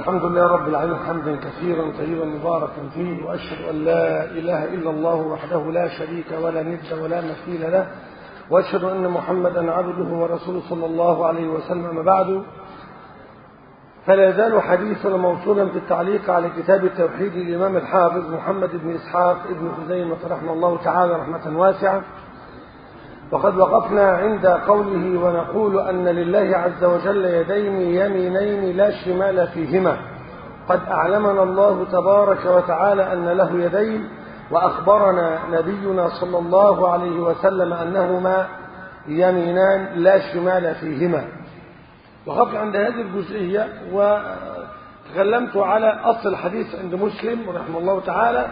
الحمد لله رب العالمين حمدا كثيرا طيبا مباركا فيه، وأشهد أن لا إله إلا الله وحده لا شريك ولا ند ولا مثيل له، وأشهد أن محمدا عبده ورسوله صلى الله عليه وسلم. بعد، فلا يزال حديثنا موصولا في التعليق على كتاب التوحيد للإمام الحافظ محمد بن إسحاق ابن خزيمة رحمه الله تعالى رحمة واسعة. وقد وقفنا عند قوله: ونقول أن لله عز وجل يدين يمينين لا شمال فيهما. قد أعلمنا الله تبارك وتعالى أن له يدين، وأخبرنا نبينا صلى الله عليه وسلم أنهما يمينان لا شمال فيهما. وقفت عند هذه الجزئية وتكلمت على أصل الحديث عند مسلم رحمه الله تعالى،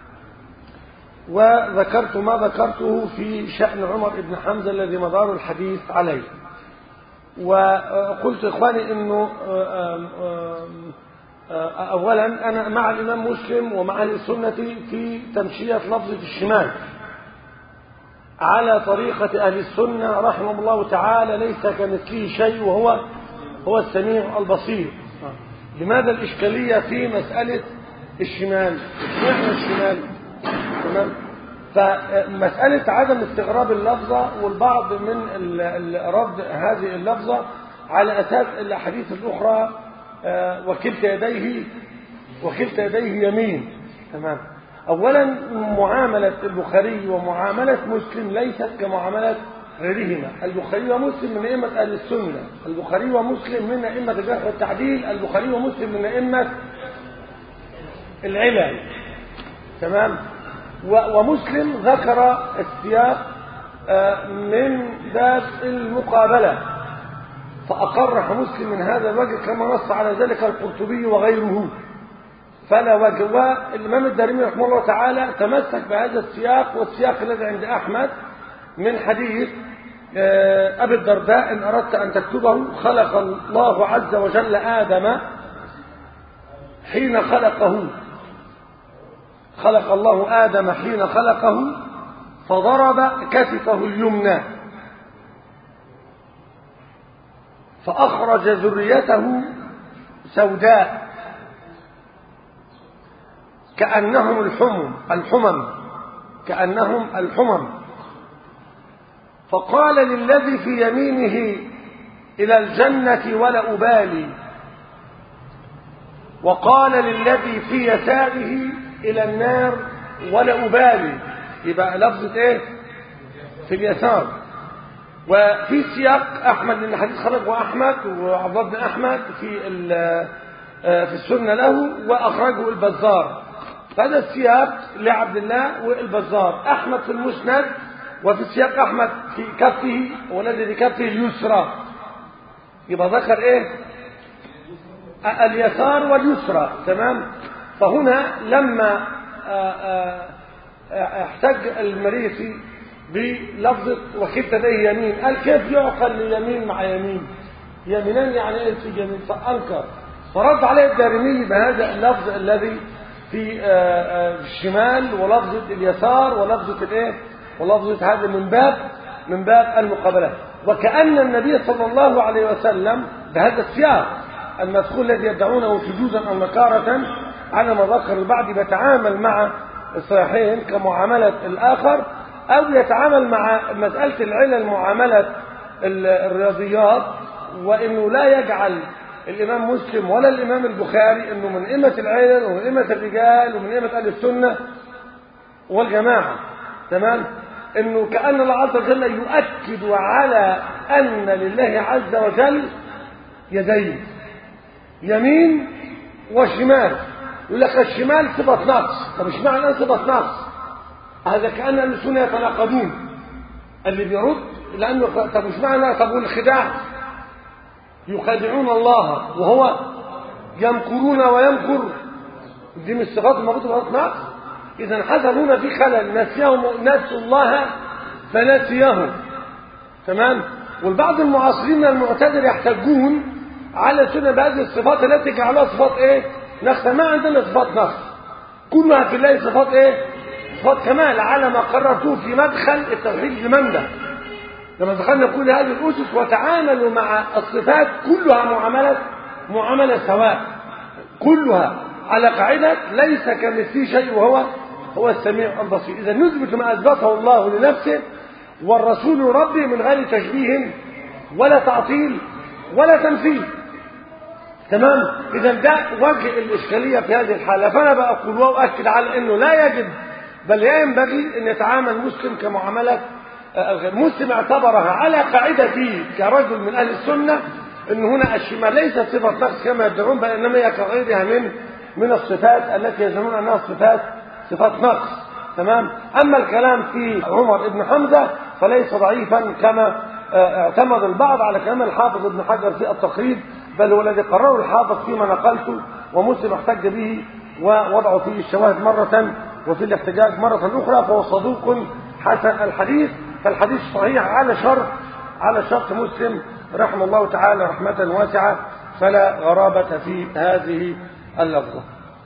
وذكرت ما ذكرته في شأن عمر بن حمزة الذي مدار الحديث عليه. وقلت إخواني أنه أولا أنا مع الإمام مسلم ومع أهل السنة في تمشية لفظة الشمال على طريقة أهل السنة رحمه الله تعالى، ليس كمثله شيء وهو السميع البصير. لماذا الإشكالية في مسألة الشمال؟ إحنا الشمال تمام. فمسألة عدم استغراب اللفظة، والبعض من رد هذه اللفظة على أساس الأحاديث الأخرى وكلتا يديه يمين. تمام. أولا معاملة البخاري ومعاملة مسلم ليست كمعاملة غيرهما. البخاري ومسلم من أئمة أهل السنة، البخاري ومسلم من أئمة الجرح والتعديل، البخاري ومسلم من أئمة العلل. تمام. ومسلم ذكر السياق من باب المقابلة، فأقرح مسلم من هذا الوجه كما نص على ذلك القرطبي وغيره، فلا وجه. والإمام الدارمي رحمه الله تعالى تمسك بهذا السياق، والسياق الذي عند أحمد من حديث أبي الدرداء: إن أردت أن تكتبه، خلق الله عز وجل آدم حين خلق الله آدم حين خلقه، فضرب كتفه اليمنى فأخرج ذريته سوداء كأنهم الحمم، فقال للذي في يمينه: إلى الجنة ولا أبالي، وقال للذي في يساره: إلى النار ولا أبالي. يبقى لفظة إيه؟ في اليسار. وفي سياق أحمد، لأن حديث خرجه أحمد وعبد الله بن أحمد في السنة له، وأخرجه البزار. هذا السياق لعبد الله والبزار. أحمد في المسند، وفي سياق أحمد في كفه والذي في كفه اليسرى. يبقى ذكر إيه؟ اليسار واليسرى. تمام. فهنا لما احتج المريسي بلفظة وكلتا يديه يمين، قال: كيف يعقل اليمين مع يمين؟ يمينان يعني ايه في يمين؟ فأنكر. فرد عليه الدارمي بهذا اللفظ الذي في الشمال، ولفظة اليسار، ولفظة الايه، ولفظة هذا من باب المقابلة. وكأن النبي صلى الله عليه وسلم بهذا السياق المدخول الذي يدعونه شذوذا أو نكارة على ما ذكر البعض، يتعامل مع الصحيحين كمعاملة الآخر، أو يتعامل مع مسألة العلل معاملة الرياضيات، وإنه لا يجعل الإمام مسلم ولا الإمام البخاري إنه من أئمة العلل ومن أئمة الرجال ومن أئمة أهل السنة والجماعة. تمام. إنه كأن الله عز وجل يؤكد على أن لله عز وجل يدين، يمين وشمال. يقول لك الشمال صفة نقص. طب ايش معنى صفة نقص؟ هذا كأن أهل السنة يتناقضون. اللي بيرد لأنه طب ايش معنى؟ طب والخداع؟ يخادعون الله وهو يمكرون ويمكر، دي من الصفات الموجودة في نقص. إذا حصل هنا في خلل، نسوا الله فنسيهم. تمام. والبعض المعاصرين من المعتزلة يحتجون على السنة بهذه الصفات التي جعلها صفات ايه؟ نقص. ما عندنا صفات نقص، كلها في الله صفات ايه؟ صفات كمال، على ما قررته في مدخل التوحيد الممدح. لما دخلنا كل هذه الأسس وتعاملوا مع الصفات كلها معاملة سواء. كلها على قاعدة ليس كمثله شيء وهو السميع البصير. إذا نثبت ما أثبته الله لنفسه والرسول ربي من غير تشبيه ولا تعطيل ولا تمثيل. تمام. إذا ده وجه الإشكالية في هذه الحالة. فأنا بقول وأؤكد على أنه لا يجب بل ينبغي أن يتعامل المسلم كمعاملة مسلم اعتبرها على قاعدته كرجل من أهل السنة أن هنا الشمال ليست صفة نقص كما يدعون، بل إنما هي كغيرها من الصفات التي يزعمون أنها صفات نقص. تمام. أما الكلام في عمر بن حمزة فليس ضعيفا كما اعتمد البعض على كلام الحافظ ابن حجر في التقريب، بل هو الذي قرره الحافظ فيما نقلته، ومسلم احتج به ووضعه فيه الشواهد مرة وفي الاحتجاج مرة أخرى، فهو صدوق حسن الحديث. فالحديث صحيح على شرط مسلم رحمه الله تعالى رحمة واسعة، فلا غرابة في هذه اللفظة.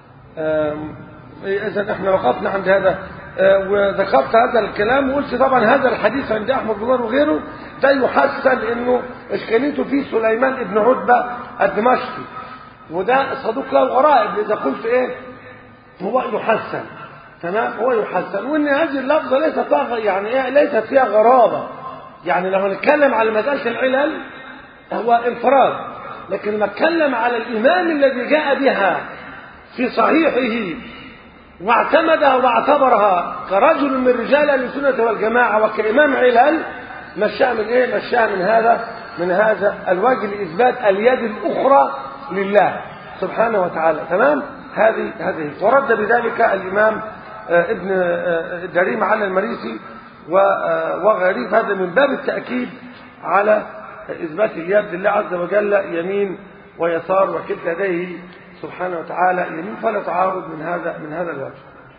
إذا احنا وقفنا عند هذا وذكرت هذا الكلام وقلت طبعا هذا الحديث عند أحمد بن وغيره ده يحسن لأنه إشكاليته فيه سليمان بن عتبة الدمشقي، وده صدوق له غرائب. إذا قلت إيه هو يحسن. تمام. هو يحسن، وإن هذه اللفظة ليست فيها يعني ليست فيها غرابة. يعني لو نتكلم على مسألة العلل هو انفراد، لكن لما نتكلم على الإمام الذي جاء بها في صحيحه واعتمدها واعتبرها كرجل من رجال السنة والجماعة وكإمام علل، مشاء من ايه؟ مشاء من هذا الوجه لإثبات اليد الأخرى لله سبحانه وتعالى. تمام. هذه ورد بذلك الإمام ابن الدريم على المريسي وغيره. هذا من باب التأكيد على إثبات اليد لله عز وجل يمين ويسار وكلتا يديه سبحانه وتعالى يمين، فلا تعارض من هذا الوجه.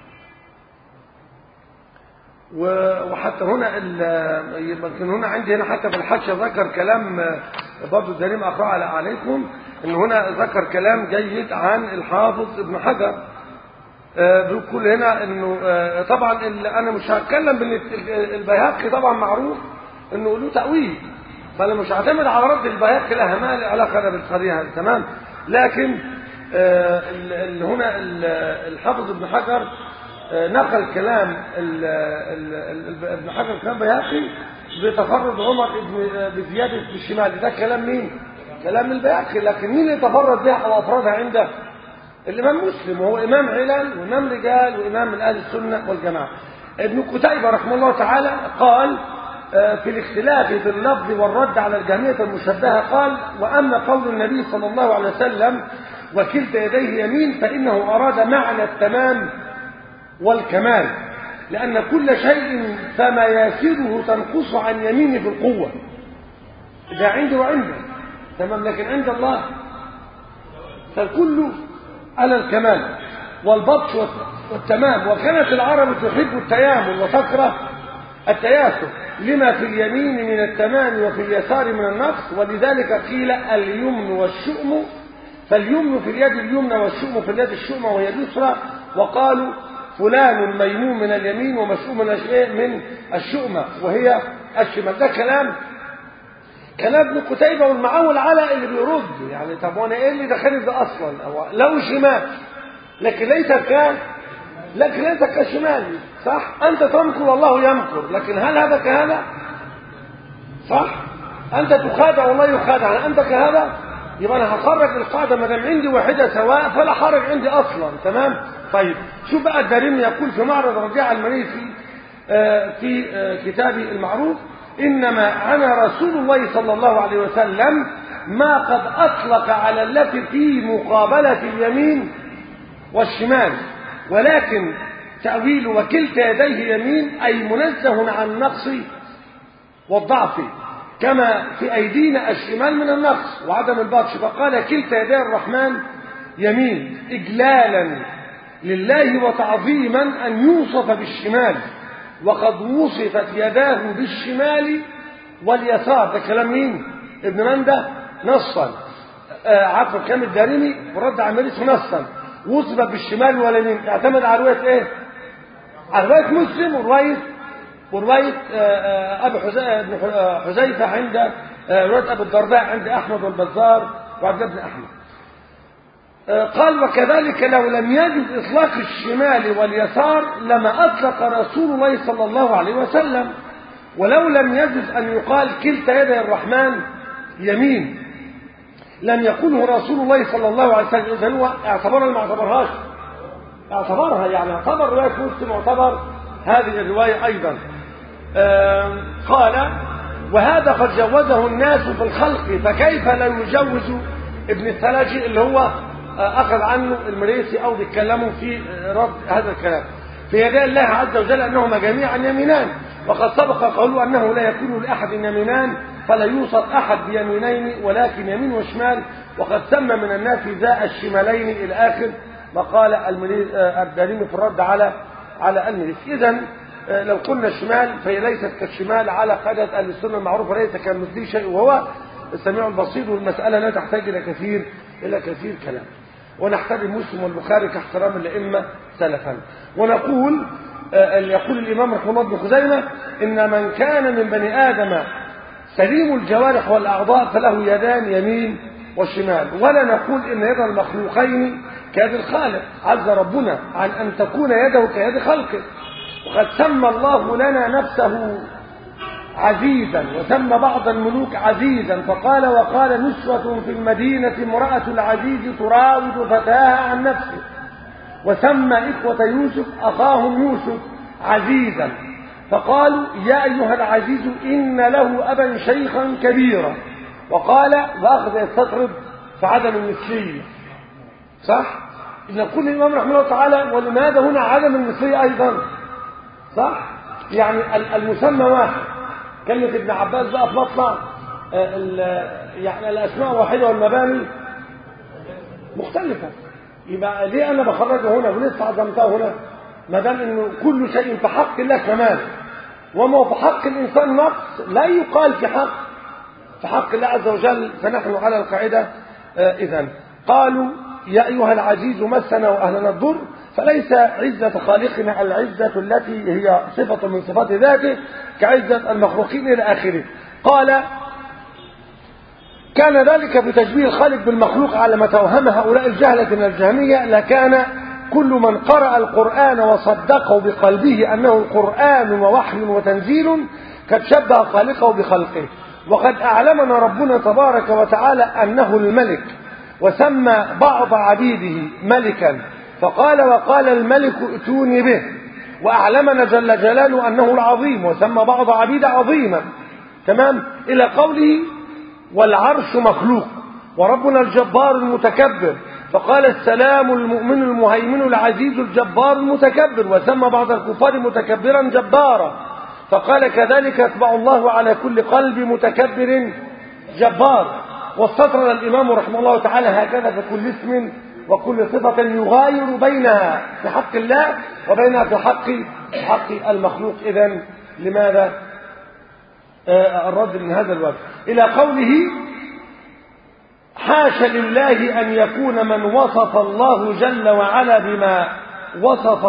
وحتى هنا يمكن هنا عندي هنا حتى في الحاشية ذكر كلام برضه الدريم أقرأ عليكم، إن هنا ذكر كلام جيد عن الحافظ ابن حجر. بيقول هنا إنه طبعا أنا مش هتكلم بأن البيهقي طبعا معروف إنه له تأويل، فأنا مش هعتمد على رد البيهقي لها ما له علاقة بالقضية هذه. تمام. لكن هنا الحافظ ابن حجر نقل كلام ابن حجر كلام بيهقي بتفرد عمر بزيادة في الشمال. ده كلام مين؟ كلام البيهقي. لكن مين اللي تفرد بها أو أفردها عنده؟ الإمام مسلم، وهو إمام علل وإمام رجال وإمام من أهل السنة والجماعة. ابن قتيبة رحمه الله تعالى قال في الاختلاف في اللفظ والرد على الجهمية المشبهة قال: وأما قول النبي صلى الله عليه وسلم وكلتا يديه يمين فإنه أراد معنى التمام والكمال، لأن كل شيء فمياسره تنقص عن يمينه في القوة. ده عنده وعنده. تمام. لكن عند الله فالكل على الكمال والبطش والتمام. وكانت العرب تحب التيامن وتكره التياسر لما في اليمين من التمام وفي اليسار من النقص، ولذلك قيل اليمن والشؤم، فاليمن في اليد اليمنى والشؤم في اليد الشؤمى وهي اليسرى، وقالوا فلان ميمون من اليمين ومشؤوم من الشؤمى وهي الشمال. ده كلام ابن قتيبة والمعول على اللي بيرد. يعني طب وانا ايه اللي دخلت ده اصلا؟ هو لو شمال لكن ليس كشمال. صح. انت تمكر والله يمكر، لكن هل هذا كهذا؟ صح. انت تخادع والله يخادع، انت كهذا؟ يبقى انا هخرج القاعده ما دام عندي واحده سواء فلا حرج عندي اصلا. تمام. طيب شوف بقى الدارمي يقول في معرض ربيع المريسي في كتابه المعروف: انما عنا رسول الله صلى الله عليه وسلم ما قد اطلق على التي في مقابله اليمين والشمال، ولكن تأويل وكلتا يديه يمين أي منزه عن النقص والضعف، كما في أيدينا الشمال من النقص وعدم البطش، فقال كلتا يدي الرحمن يمين إجلالا لله وتعظيما أن يوصف بالشمال، وقد وصفت يداه بالشمال واليسار. ده كلام مين؟ ابن مندة نصا، عفوا كلام الدارمي ورد على المريسي نصا، وصفت بالشمال واليمين. اعتمد على رواية ايه؟ على رواية مسلم ورواية أبي حذيفة عند رواية أبي الدرداء عند أحمد والبزار وعبد ابن أحمد. قال وكذلك لو لم يجد إطلاق الشمال واليسار لما أطلق رسول الله صلى الله عليه وسلم، ولو لم يجد أن يقال كلتا يدي الرحمن يمين لم يقوله رسول الله صلى الله عليه وسلم. إذن هو اعتبرها ما اعتبرهاش، اعتبرها يعني اعتبر رواية مسلم واعتبر هذه الرواية أيضا. قال وهذا قد جوزه الناس في الخلق فكيف لا يجوز ابن الثلاجي اللي هو أخذ عنه المريسي أو بيتكلموا في رد هذا الكلام في يدي الله عز وجل أنهما جميعا يمينان، وقد سبق قالوا أنه لا يكون لأحد يمينان فلا يوصف أحد بيمينين ولكن يمين وشمال، وقد سمى من الناس ذا الشمالين إلى آخر ما قال الدارمي في الرد على المريسي. إذن لو قلنا الشمال فهي ليست كالشمال على قاعدة أهل السنة المعروفة ليس كمثله شيء وهو السميع البصير، والمسألة لا تحتاج إلى كثير كلام، ونحترم مسلم والبخاري كاحترام الأئمة سلفا. ونقول يقول الإمام رحمه الله بن خزيمة إن من كان من بني آدم سليم الجوارح والأعضاء فله يدان يمين وشمال، ولا نقول إن يد المخلوقين كيد الخالق عز ربنا عن أن تكون يده كيد خلقه. وقد سمى الله لنا نفسه عزيزا وسمى بعض الملوك عزيزا فقال وقال نسوة في المدينة امرأة العزيز تراود فتاها عن نفسه، وسمى إخوة يوسف أخاهم يوسف عزيزا فقالوا يا أيها العزيز إن له أبا شيخا كبيرا، وقال وأخذ يستطرد في عدم المثلية. صح؟ إذن كل الإمام رحمه الله تعالى ولماذا هنا عدم المثلية أيضا؟ صح؟ يعني المسمى واحد. كلمة ابن عباس بقى في مطلع يعني الأسماء واحدة والمباني مختلفة، يبقى ليه أنا بخرجه هنا ولسه عظمته هنا ما دام إنه كل شيء في حق الله كمال، وما هو في حق الإنسان نقص لا يقال في حق الله عز وجل. فنحن على القاعدة إذن قالوا يا أيها العزيز مسنا وأهلنا الضر، فليس عزة خالقنا العزة التي هي صفة من صفات ذاته كعزة المخلوقين إلى آخره. قال كان ذلك بتشبيه الخالق بالمخلوق على ما توهم هؤلاء الجهلة من الجهمية، لكان كل من قرأ القرآن وصدقه بقلبه أنه القرآن ووحي وتنزيل قد شبه خالقه بخلقه. وقد أعلمنا ربنا تبارك وتعالى أنه الملك، وسمى بعض عبيده ملكا فقال وقال الملك ائتوني به، وأعلمنا جل جلاله أنه العظيم وسمى بعض عبيده عظيما، تمام، إلى قوله والعرش مخلوق وربنا الجبار المتكبر فقال السلام المؤمن المهيمن العزيز الجبار المتكبر، وسمى بعض الكفار متكبرا جبارا فقال كذلك يطبع الله على كل قلب متكبر جبار. واستطرد الإمام رحمه الله تعالى هكذا في كل اسم وكل صفة يغاير بينها في حق الله وبينها في حق المخلوق. إذن لماذا الرد من هذا الوجه إلى قوله حاشا لله أن يكون من وصف الله جل وعلا بما وصف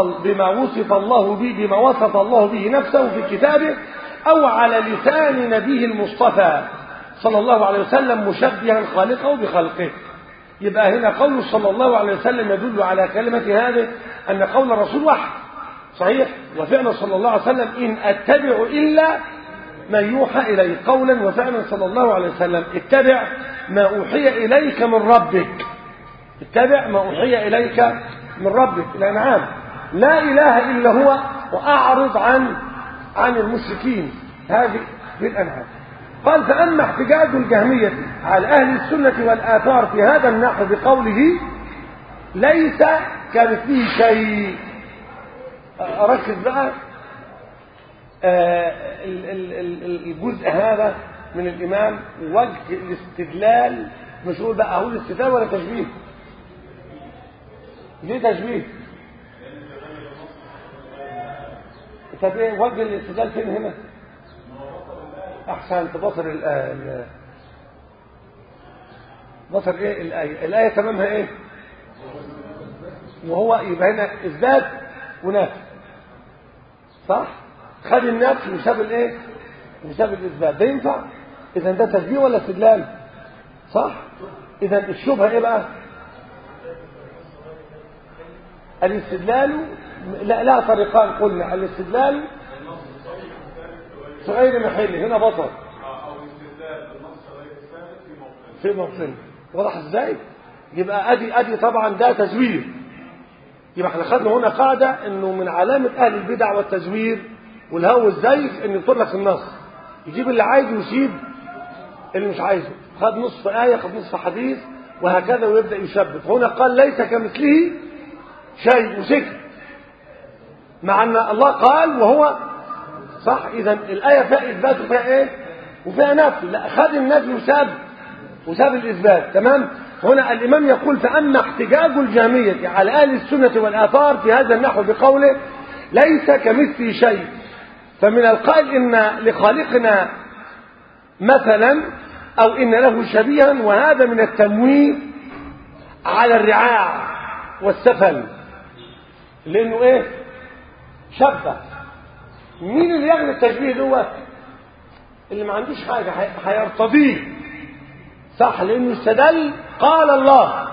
الله به نفسه في كتابه أو على لسان نبيه المصطفى صلى الله عليه وسلم مشبها خالقه بخلقه. يبقى هنا قول صلى الله عليه وسلم يدل على كلمة هذه أن قول الرسول وحي صحيح، وفعل صلى الله عليه وسلم إن أتبع إلا من يوحى إليه قولا وفعلا صلى الله عليه وسلم اتبع ما أوحي إليك من ربك، اتبع ما أوحي إليك من ربك. الأنعام لا إله إلا هو وأعرض عن المشركين هذه في الأنعام. قال فأما احتجاج الجهمية على أهل السنة والآثار في هذا النحو بقوله ليس كمثله شيء، ركز بقى الجزء هذا من الإمام وجه الاستدلال، مش هقول بقى أقول استدلال ولا تشبيه، ليه تشبيه؟ طب ايه وجه الاستدلال فين هنا؟ أحسن تبصر بصر ايه الآية تمامها ايه؟ وهو يبقى هنا إثبات ونفي صح؟ خد النفي وساب الايه؟ وساب الإثبات، ده ينفع؟ إذا ده تشبيه ولا استدلال؟ صح؟ إذا الشبهة ايه بقى؟ الاستدلال لا طريقان قلنا. الاستدلال في غير محله هنا بطل، او الاستدلال بالنص غير الثابت في موطنه. واضح ازاي؟ يبقى ادي طبعا ده تزوير. يبقى احنا خدنا هنا قاعده انه من علامه اهل البدع والتزوير والهوى الزيف ان يطول لك النص، يجيب اللي عايزه ويسيب اللي مش عايزه. خد نصف ايه، خد نصف حديث، وهكذا، ويبدا يشبك. هنا قال ليس كمثله شيء وسكت، مع ان الله قال وهو صح. اذا الايه فيها اثبات وفيها ايه وفيها نفي. لا، خد النفي وساب الاثبات. تمام. هنا الامام يقول فاما احتجاج الجهميه على اهل السنه والاثار في هذا النحو بقوله ليس كمثله شيء، فمن القائل ان لخالقنا مثلا او ان له شبيها، وهذا من التمويه على الرعاع والسفل، لانه ايه شبه. مين اللي يعمل التشبيه دوت؟ اللي ما عندوش حاجه هيرتضيه صح، لانه استدل قال الله.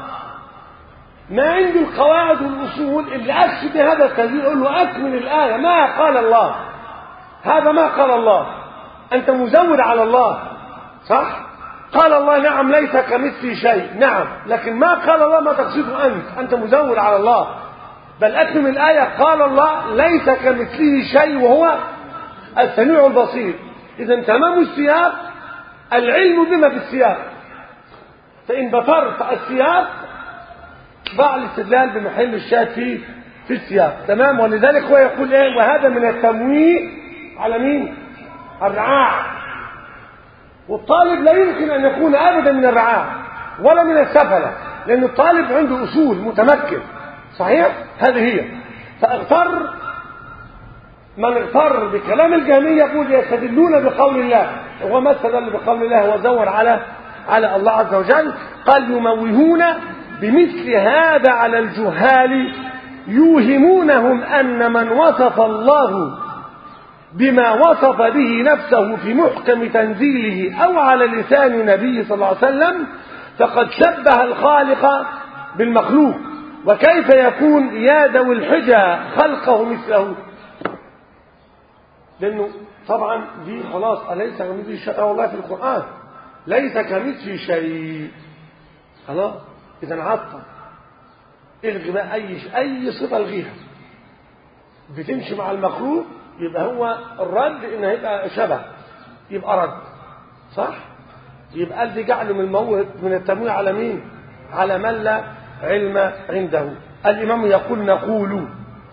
ما عنده القواعد والاصول اللي اكشف هذا التشبيه يقول له اكمل الايه، ما قال الله، هذا ما قال الله، انت مزود على الله صح. قال الله نعم ليس كمثله شيء، نعم، لكن ما قال الله ما تقصده انت مزود على الله. بل أتم الآية قال الله ليس كمثله شيء وهو السميع البصير. إذا تمام السياق العلم بما في السياق، فإن بطرت السياق ضاع الاستدلال بمحل الشاهد في السياق. تمام. ولذلك هو يقول ايه وهذا من التمويه على مين؟ الرعاع. والطالب لا يمكن أن يكون أبدا من الرعاع ولا من السفلة، لأن الطالب عنده أصول متمكن صحيح. هذه هي. فاغتر من اغتر بكلام الجهمية يقول يستدلون بقول الله، وما استدل بقول الله وزور على الله عز وجل. قال يموهون بمثل هذا على الجهال، يوهمونهم أن من وصف الله بما وصف به نفسه في محكم تنزيله أو على لسان نبيه صلى الله عليه وسلم فقد شبه الخالق بالمخلوق، وكيف يكون يا ذوي الحجى خلقه مثله؟ لأنه طبعا دي خلاص أليس كمثله شيء، والله في القرآن ليس كمثله شيء خلاص. إذا عطل الغي بقى أي صفة الغيها بتمشي مع المخلوق، يبقى هو الرد إنه هيبقى شبه، يبقى رد صح. يبقى قال دي جعله من التمويه على مين؟ على من لا علم عنده. الإمام يقول نقول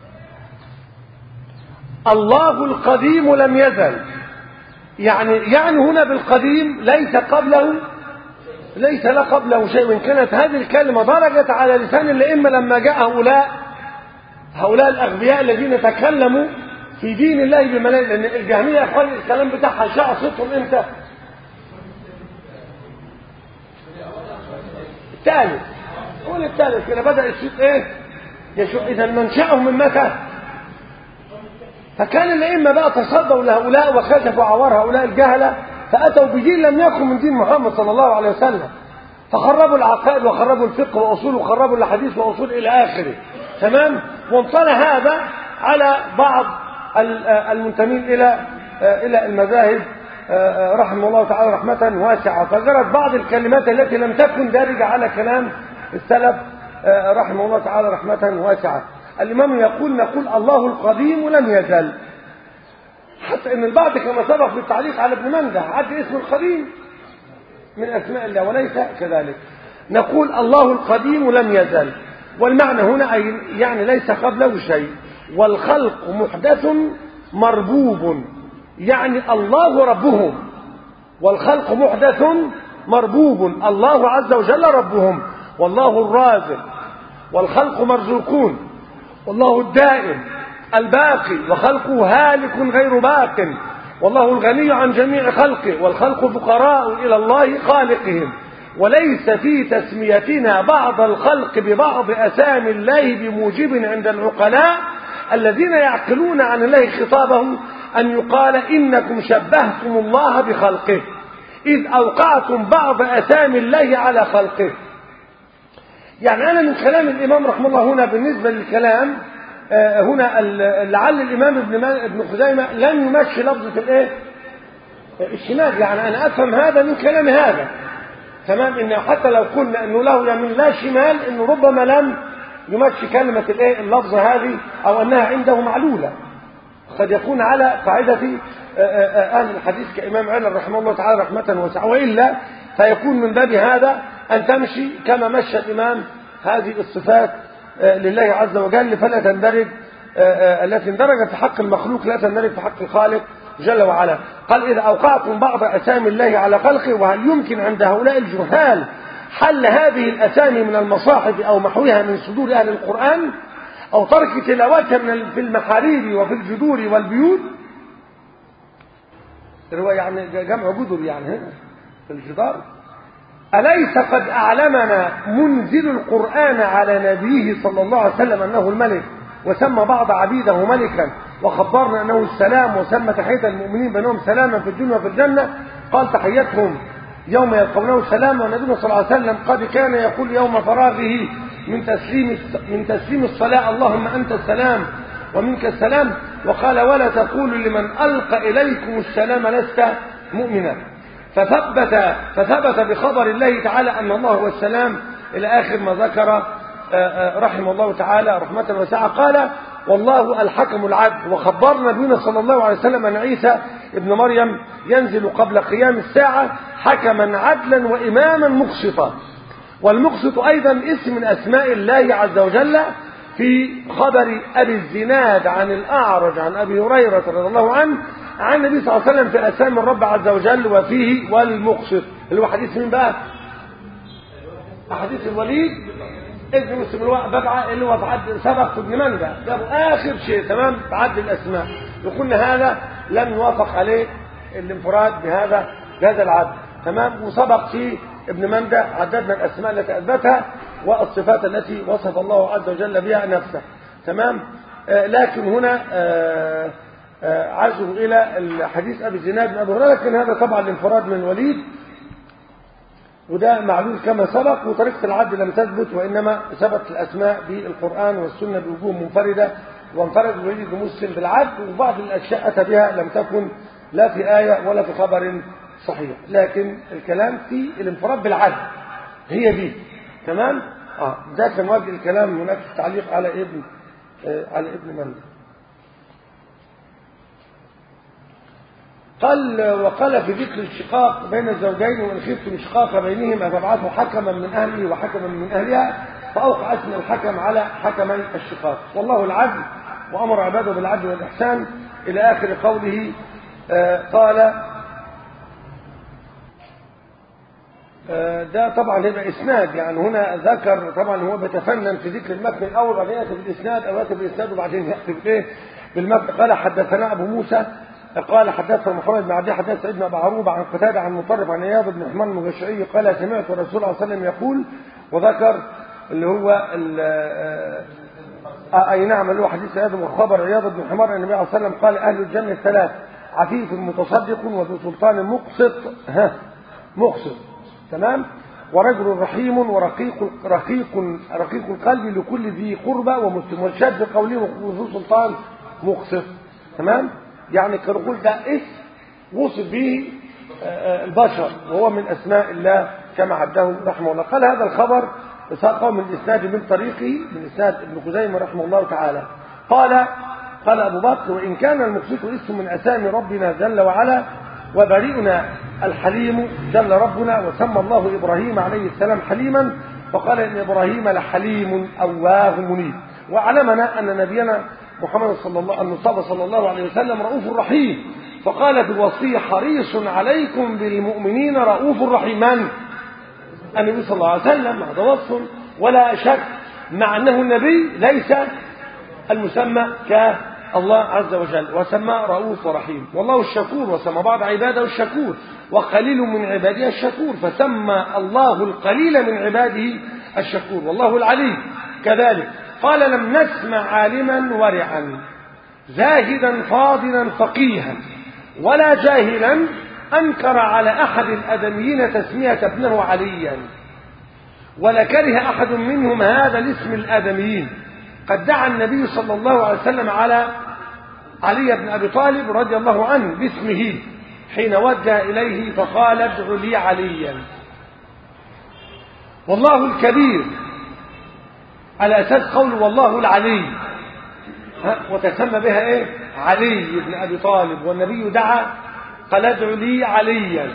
الله القديم لم يزل، يعني هنا بالقديم ليس لا قبله شيء. وإن كانت هذه الكلمة درجت على لسان الأئمة لما جاء هؤلاء الأغبياء الذين تكلموا في دين الله بملايين. لأن الجهمية يا أخواني الكلام بتاعها شاع صوتهم إمتى؟ الثالث، قول الثالث كده بدأ الصوت إيه؟ يشوف. إذا منشأهم من متى؟ فكان الأئمة بقى تصدوا لهؤلاء وكشفوا عوار هؤلاء الجهلة، فأتوا بدين لم يكن من دين محمد صلى الله عليه وسلم، فخربوا العقائد وخربوا الفقه وأصول وخربوا الحديث وأصول إلى آخره. تمام. وانطلى هذا على بعض المنتمين إلى المذاهب رحمه الله تعالى رحمة واسعة، فجرت بعض الكلمات التي لم تكن دارجة على كلام السلف رحمه الله تعالى رحمة واسعة. الإمام يقول نقول الله القديم لم يزل، حتى ان البعض كما سبق في التعليق على ابن منده عد اسم القديم من اسماء الله وليس كذلك. نقول الله القديم لم يزل، والمعنى هنا يعني ليس قبله شيء، والخلق محدث مربوب، يعني الله ربهم، والخلق محدث مربوب، الله عز وجل ربهم، والله الرازق، والخلق مرزوقون، والله الدائم الباقي، وخلقه هالك غير باق، والله الغني عن جميع خلقه، والخلق فقراء إلى الله خالقهم. وليس في تسميتنا بعض الخلق ببعض أسامي الله بموجب عند العقلاء الذين يعقلون عن الله خطابه أن يقال إنكم شبهتم الله بخلقه إذ أوقعتم بعض أسامي الله على خلقه. يعني أنا من كلام الإمام رحمه الله هنا بالنسبة للكلام هنا لعل الإمام ابن خزيمة لم يمشي لفظة الإيه؟ الشمال. يعني أنا أفهم هذا من كلام هذا تمام، إن حتى لو قلنا أنه له يمين لا شمال، إنه ربما لم يمشي كلمة الإيه؟ اللفظة هذه، أو أنها عنده معلولة. قد يكون على قاعدة أهل الحديث كإمام علي رحمه الله تعالى رحمة واسعة، وإلا فيكون من باب هذا أن تمشي كما مشى الإمام هذه الصفات لله عز وجل، فلا تندرج التي اندرجت في حق المخلوق لا تندرج في حق الخالق جل وعلا. قال إذا أوقعتم بعض أسامي الله على خلقه، وهل يمكن عند هؤلاء الجهال حل هذه الأسامي من المصاحف أو محوها من صدور أهل القرآن، أو ترك تلاوتها في المحاريب وفي الجذور والبيوت؟ هو يعني جمع جذر يعني هنا في الجدار. أليس قد أعلمنا منزل القرآن على نبيه صلى الله عليه وسلم أنه الملك، وسمى بعض عبيده ملكا، وخبرنا أنه السلام، وسمى تحية المؤمنين بينهم سلاما في الدنيا وفي الجنة، قال تحيتهم يوم يلقونه سلام. ونبينا صلى الله عليه وسلم قد كان يقول يوم فراغه من تسليم الصلاة اللهم أنت السلام ومنك السلام، وقال ولا تقولوا لمن ألقى إليكم السلام لست مؤمنا. فثبت بخبر الله تعالى أن الله هو السلام إلى آخر ما ذكر رحمه الله تعالى رحمة واسعة. قال والله الحكم العدل، وخبرنا نبينا صلى الله عليه وسلم أن عيسى ابن مريم ينزل قبل قيام الساعة حكما عدلا وإماما مقسطا. والمقسط أيضا اسم من أسماء الله عز وجل. في خبر أبي الزناد عن الأعرج عن أبي هريرة رضي الله عنه عن النبي صلى الله عليه وسلم في أسامي الرب عز وجل، وفيه والمقسط اللي هو حديث مين بقى؟ حديث الوليد ابن مسلم ببعة اللي هو بعد سبق ابن مندى، جابوا آخر شيء تمام بعد الأسماء. يقولنا هذا لم يوافق عليه الانفراد بهذا العدد تمام، وسبق في ابن مندى عددنا الأسماء التي أثبتها والصفات التي وصف الله عز وجل بها نفسه تمام. لكن هنا عزوا إلى الحديث أبي الزناد من أبي هريرة، لكن هذا طبعا الانفراد من الوليد، وده معلول كما سبق. وطريقة العد لم تثبت، وإنما ثبت الأسماء بالقرآن والسنة بوجوه منفردة، وانفرد الوليد مسلم بالعد، وبعض الأشياء أتى بها لم تكن لا في آية ولا في خبر صحيح، لكن الكلام في الانفراد بالعد هي دي تمام. ده كان وجه الكلام. هناك تعليق على ابن مندى. وقال في ذكر الشقاق بين الزوجين وإن خفتم شقاق بينهما فابعثوا حكما من أهله وحكما من أهلها، فأوقع اسم الحكم على حكمي الشقاق. والله العدل وأمر عباده بالعدل والإحسان إلى آخر قوله. قال ده طبعا هيبقى إسناد، يعني هنا ذكر طبعا هو بيتفنن في ذكر المتن الأول وبعدين يأتي بالإسناد، أو يأتي بالإسناد وبعدين يأتي بإيه بالمتن. قال حدثنا أبو موسى قال حدثنا محمد بن عبد حدث سيدنا أبو عروبة عن قتادة عن مطرف عن اياض بن حمار المغشعي قال سمعت الرسول صلى الله عليه وسلم يقول، وذكر اللي هو اي نعم اللي هو حديث اياض وخبر اياض بن حمار النبي عليه الصلاه والسلام قال اهل الجنه ثلاث: عفيف متصدق وذو سلطان مقسط تمام، ورجل رحيم رقيق القلب لكل ذي قربى ومسلم، والشاب قوله وذو سلطان مقسط تمام. يعني كنقول ده اسم وصف به البشر، وهو من أسماء الله كما عده رحمه الله. قال هذا الخبر ساقه من الإسناد من طريقه من إسناد ابن خزيمة رحمه الله تعالى. قال أبو بكر: وإن كان المقسط اسم من أسامي ربنا جل وعلا، وبريئنا الحليم جل ربنا، وسمى الله إبراهيم عليه السلام حليما، فقال إن إبراهيم لحليم أواه منيب. وعلمنا أن نبينا محمد المصطفى صلى الله عليه وسلم رؤوف رحيم، فقال في الوصية: حريص عليكم بالمؤمنين رؤوف رحيم. من؟ النبي صلى الله عليه وسلم. هذا وصف ولا شك، مع أنه النبي ليس المسمى كالله عز وجل، وسمى رؤوف ورحيم. والله الشكور، وسمى بعض عباده الشكور، وقليل من عباده الشكور، فسمى الله القليل من عباده الشكور. والله العلي كذلك. قال: لم نسمع عالما ورعا زاهدا فاضلا فقيها ولا جاهلا أنكر على أحد الأدميين تسمية ابنه عليا، ولكره أحد منهم هذا الاسم الآدميين. قد دعا النبي صلى الله عليه وسلم على علي بن أبي طالب رضي الله عنه باسمه حين وجه إليه فقال ادع لي عليا. والله الكبير على أساس قول والله العلي، وتسمى بها إيه؟ علي بن أبي طالب، والنبي دعا قال ادع لي عليا.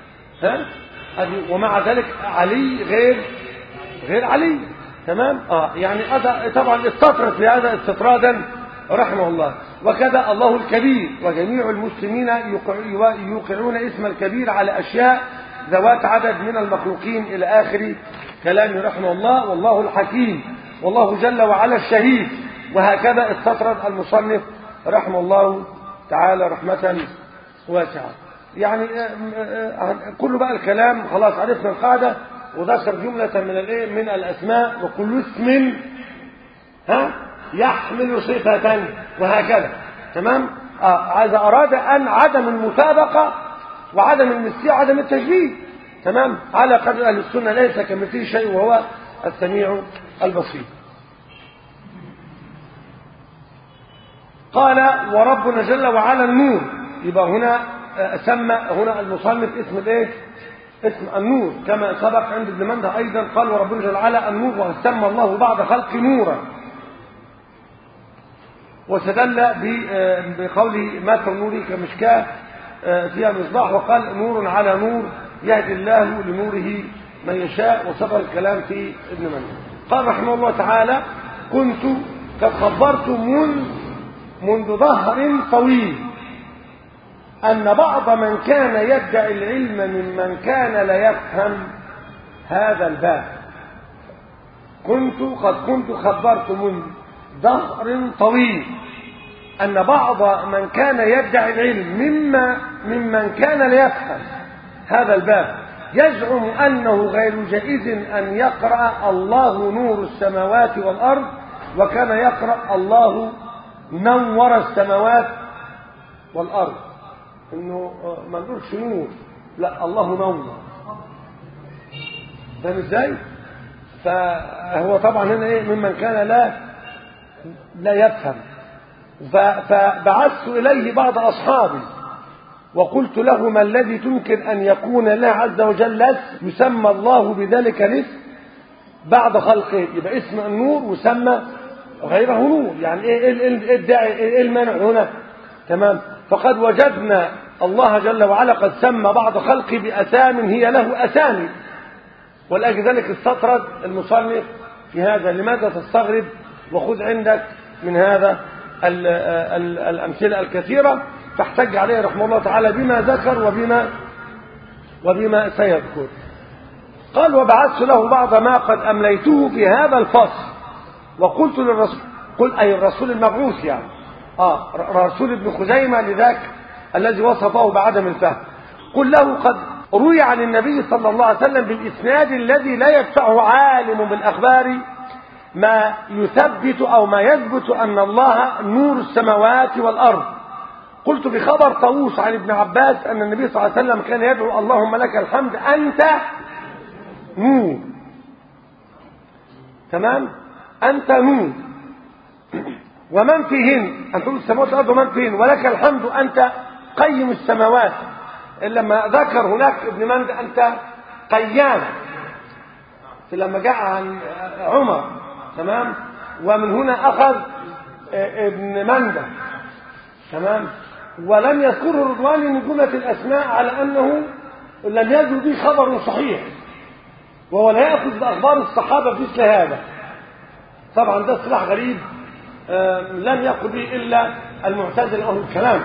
ومع ذلك علي غير علي. تمام. يعني طبعا استطرد في هذا استطرادا رحمه الله. وكذا الله الكبير، وجميع المسلمين يوقعون اسم الكبير على أشياء ذوات عدد من المخلوقين إلى آخر كلامه رحمه الله. والله الحكيم، والله جل وعلا الشهيد. وهكذا استطرد المصنف رحمه الله تعالى رحمة واسعة. يعني كل بقى الكلام خلاص عرفنا القاعدة، وذكر جملة من الأسماء، وكل اسم يحمل صفة وهكذا. تمام. إذا أراد أن عدم المسابقة وعدم المثلية وعدم التشبيه. تمام. على قدر أهل السنة ليس كمثله شيء وهو السميع البصير. قال وربنا جل وعلا النور. يبقى هنا سمى هنا المصنف اسم الايه؟ اسم النور، كما سبق عند ابن منده ايضا قال وربنا جل وعلا النور، وسمى الله بعد خلق نورا. واستدل بقوله مثل نوره كمشكاة فيها مصباح، وقال نور على نور يهدي الله لنوره من يشاء. وسبق الكلام في ابن منده. قال رحمه الله تعالى كنت قد خبرت منذ ظهر طويل أن بعض من كان يدعي العلم ممن كان لا يفهم هذا الباب. كنت خبرت منذ ظهر طويل أن بعض من كان يدعي العلم ممن كان لا يفهم هذا الباب يزعم أنه غير جائز أن يقرأ الله نور السماوات والأرض، وكان يقرأ الله نور السماوات والأرض. إنه ما نقولش نور، لا الله نور. فاهم ازاي؟ فهو طبعا هنا ايه؟ ممن كان لا يفهم. فبعثت إليه بعض أصحابي وقلت له ما الذي تنكر أن يكون الله عز وجل اسم يسمى الله بذلك الاسم بعد خلقه؟ يبقى اسم النور وسمى غيره نور. يعني ايه المانع هنا؟ تمام. فقد وجدنا الله جل وعلا قد سمى بعض خلقه بأسام هي له أسامي، ولأجل ذلك استطرد المصنف في هذا. لماذا تستغرب؟ وخذ عندك من هذا الأمثلة الكثيرة فاحتج عليه رحمه الله تعالى بما ذكر وبما سيذكر. قال وبعثت له بعض ما قد أمليته في هذا الفصل وقلت للرسول، قل أي الرسول المبعوث يعني رسول ابن خزيمة لذاك الذي وصفه بعدم الفهم، قل له قد روي عن النبي صلى الله عليه وسلم بالإسناد الذي لا يدفعه عالم بالأخبار ما يثبت أو ما يثبت أن الله نور السماوات والأرض. قلت بخبر طاووس عن ابن عباس أن النبي صلى الله عليه وسلم كان يدعو اللهم لك الحمد أنت نور. تمام. أنت نور ومن فيهن، أن تقول السماوات والأرض ومن فيهن، ولك الحمد أنت قيم السماوات. لما ذكر هناك ابن مند أنت قيام لما جاء عن عمر. تمام. ومن هنا أخذ ابن مندة. تمام. ولم يذكره رضوان من جملة الأسماء على أنه لم يجد به خبر صحيح، وهو لا يأخذ بأخبار الصحابة في مثل هذا. طبعا ده اصطلاح غريب لم يقل به إلا المعتزلة أهل الكلام.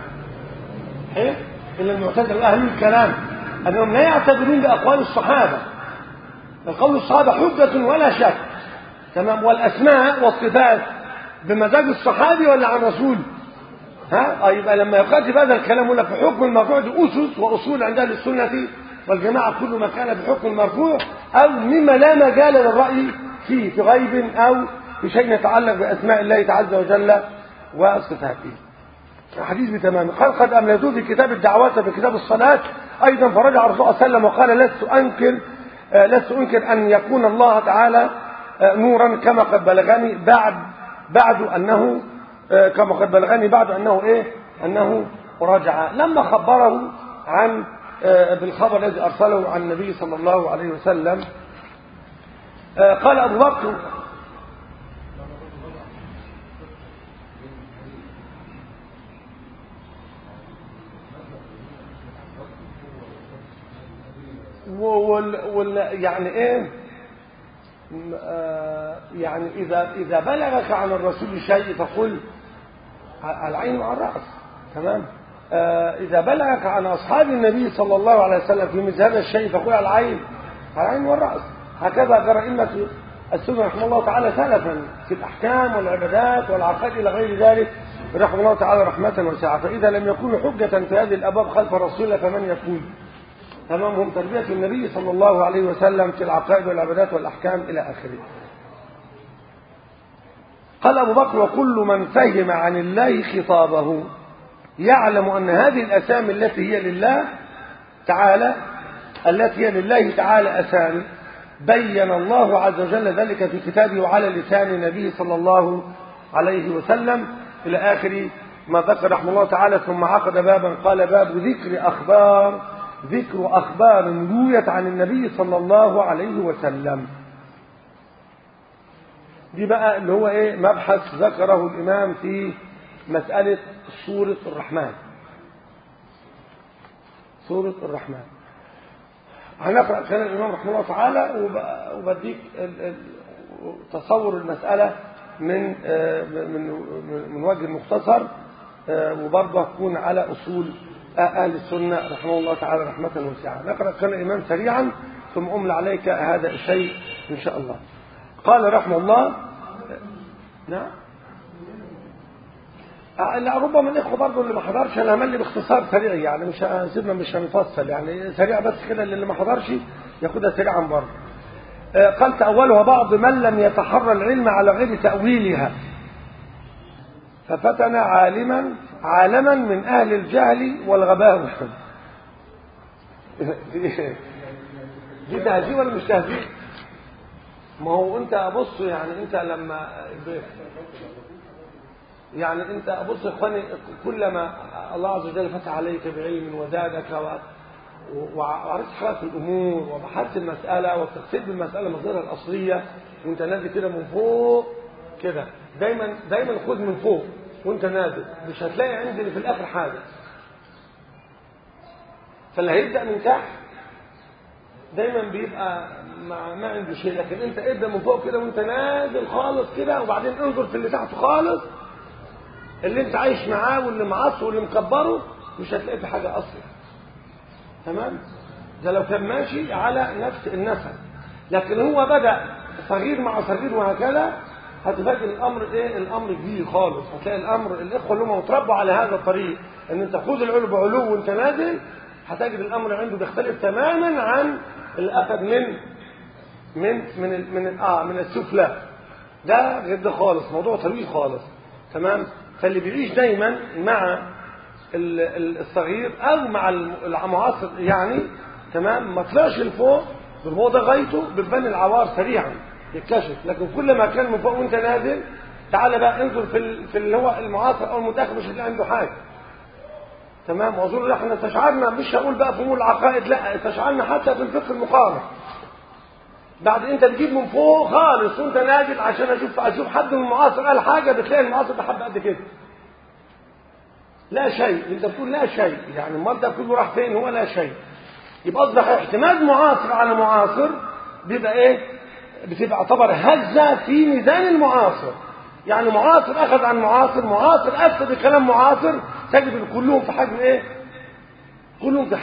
إلا المعتزلة أهل الكلام أنهم لا يعتبرون بأقوال الصحابة. القول الصحابة حجة ولا شك. تمام. والأسماء والصفات بمزاج الصحابي ولا عن رسول؟ يبقى لما يقاتل هذا الكلام يقول لك في حكم المرفوع دي أسس وأصول عند أهل السنة والجماعة، كل ما كان بحكم المرفوع أو مما لا مجال للرأي فيه في غيب أو في شيء يتعلق بأسماء الله عز وجل وصفاته. حديث بتمام. قال قد أمليته في كتاب الدعوات في كتاب الصلاة أيضا، فرجع الرسول صلى الله عليه وسلم وقال لست أنكر لست أنكر أن يكون الله تعالى نورا كما قد بلغني بعد أنه كما قد بلغني بعد أنه أنه رجع لما خبره عن بالخبر الذي أرسله عن النبي صلى الله عليه وسلم. قال أبو بكر يعني يعني إذا بلغك عن الرسول شيء فقل العين وعلى الرأس. تمام. إذا بلغك عن أصحاب النبي صلى الله عليه وسلم في مثل هذا الشيء فقل العين والرأس. هكذا جرى أئمة السنة رحمه الله تعالى سلفا في الأحكام والعبادات والعقائد إلى غير ذلك رحمه الله تعالى رحمة واسعة. فإذا لم يكونوا حجة في هذه الأبواب خلف رسول الله فمن يكون؟ تمام. هم تربية النبي صلى الله عليه وسلم في العقائد والعبادات والأحكام إلى آخره. قال أبو بكر وكل من فهم عن الله خطابه يعلم أن هذه الأسامي التي هي لله تعالى أسامي بين الله عز وجل ذلك في كتابه وعلى لسان النبي صلى الله عليه وسلم إلى آخر ما ذكر رحمه الله تعالى. ثم عقد بابا قال باب ذكر أخبار رويت عن النبي صلى الله عليه وسلم. دي بقى اللي هو مبحث ذكره الإمام في مسألة سورة الرحمن. سورة الرحمن هنقرأ كلام الإمام رحمه الله تعالى وبديك تصور المسألة من وجه مختصر وبرضه تكون على أصول أهل السنة رحمه الله تعالى رحمة واسعة. نقرأ كلام الإمام سريعا ثم أمل عليك هذا الشيء إن شاء الله. قال رحمه الله نعم لا ربما الإخوة برضه اللي ما حضرش أنا هملي باختصار سريع يعني مش هنفصل يعني سريع بس كده اللي ما حضرش ياخدها سريعا برضه. قال تأولها بعض من لم يتحرى العلم على غير تأويلها ففتن عالما من أهل الجهل والغباوة. دي تهذيب ولا مش تهذيب؟ ما هو انت بص يعني انت لما يعني انت بص يا اخواني كلما الله عز وجل فتح عليك بعلم وزادك وعرفت حالات الامور وبحثت المساله وتقصد المساله مصدرها الاصليه وانت نازل كده من فوق كده دايما خد من فوق وانت نازل مش هتلاقي عندي اللي في الاخر حاجه. فاللي هيبدا من تحت دايما بيبقى ما عنده شيء لكن انت ابدا من فوق كده وانت نازل خالص كده وبعدين انظر في اللي تحت خالص اللي انت عايش معاه واللي معصه واللي مكبره مش هتلاقي في حاجه اصلا. تمام. ده لو كان ماشي على نفس النسق لكن هو بدا صغير مع صغير وهكذا هتفاجئ الامر الامر كبير خالص. هتلاقي الامر الاخوه اللي هم متربوا على هذا الطريق ان انت خذ العلو بعلو وانت نازل هتجد الامر عنده بيختلف تماما عن اللي اخذ من السفلى. ده غير ده خالص موضوع طويل خالص. تمام. فاللي بيعيش دايما مع الصغير او مع المعاصر يعني تمام ما طلعش لفوق هو ده غايته بتبان العوار سريعا يتكشف. لكن كل ما كان من فوق وانت نازل تعالى بقى انظر في اللي هو المعاصر او المتاخر مش هتلاقي عنده حاجه. تمام. واظن احنا استشعرنا مش هقول بقى في امور العقائد لا استشعرنا حتى في الفقه المقارن بعد انت تجيب من فوق خالص وانت نازل عشان اشوف حد من المعاصر قال حاجه بتلاقي المعاصر ده حب قد كده لا شيء. انت بتقول لا شيء يعني امال ده كله راح فين؟ هو لا شيء. يبقى اصبح اعتماد معاصر على معاصر بيبقى بتبقى يعتبر هزه في ميزان المعاصر. يعني معاصر اخذ عن معاصر افتى بكلام معاصر تجد كلهم في حجم كلهم في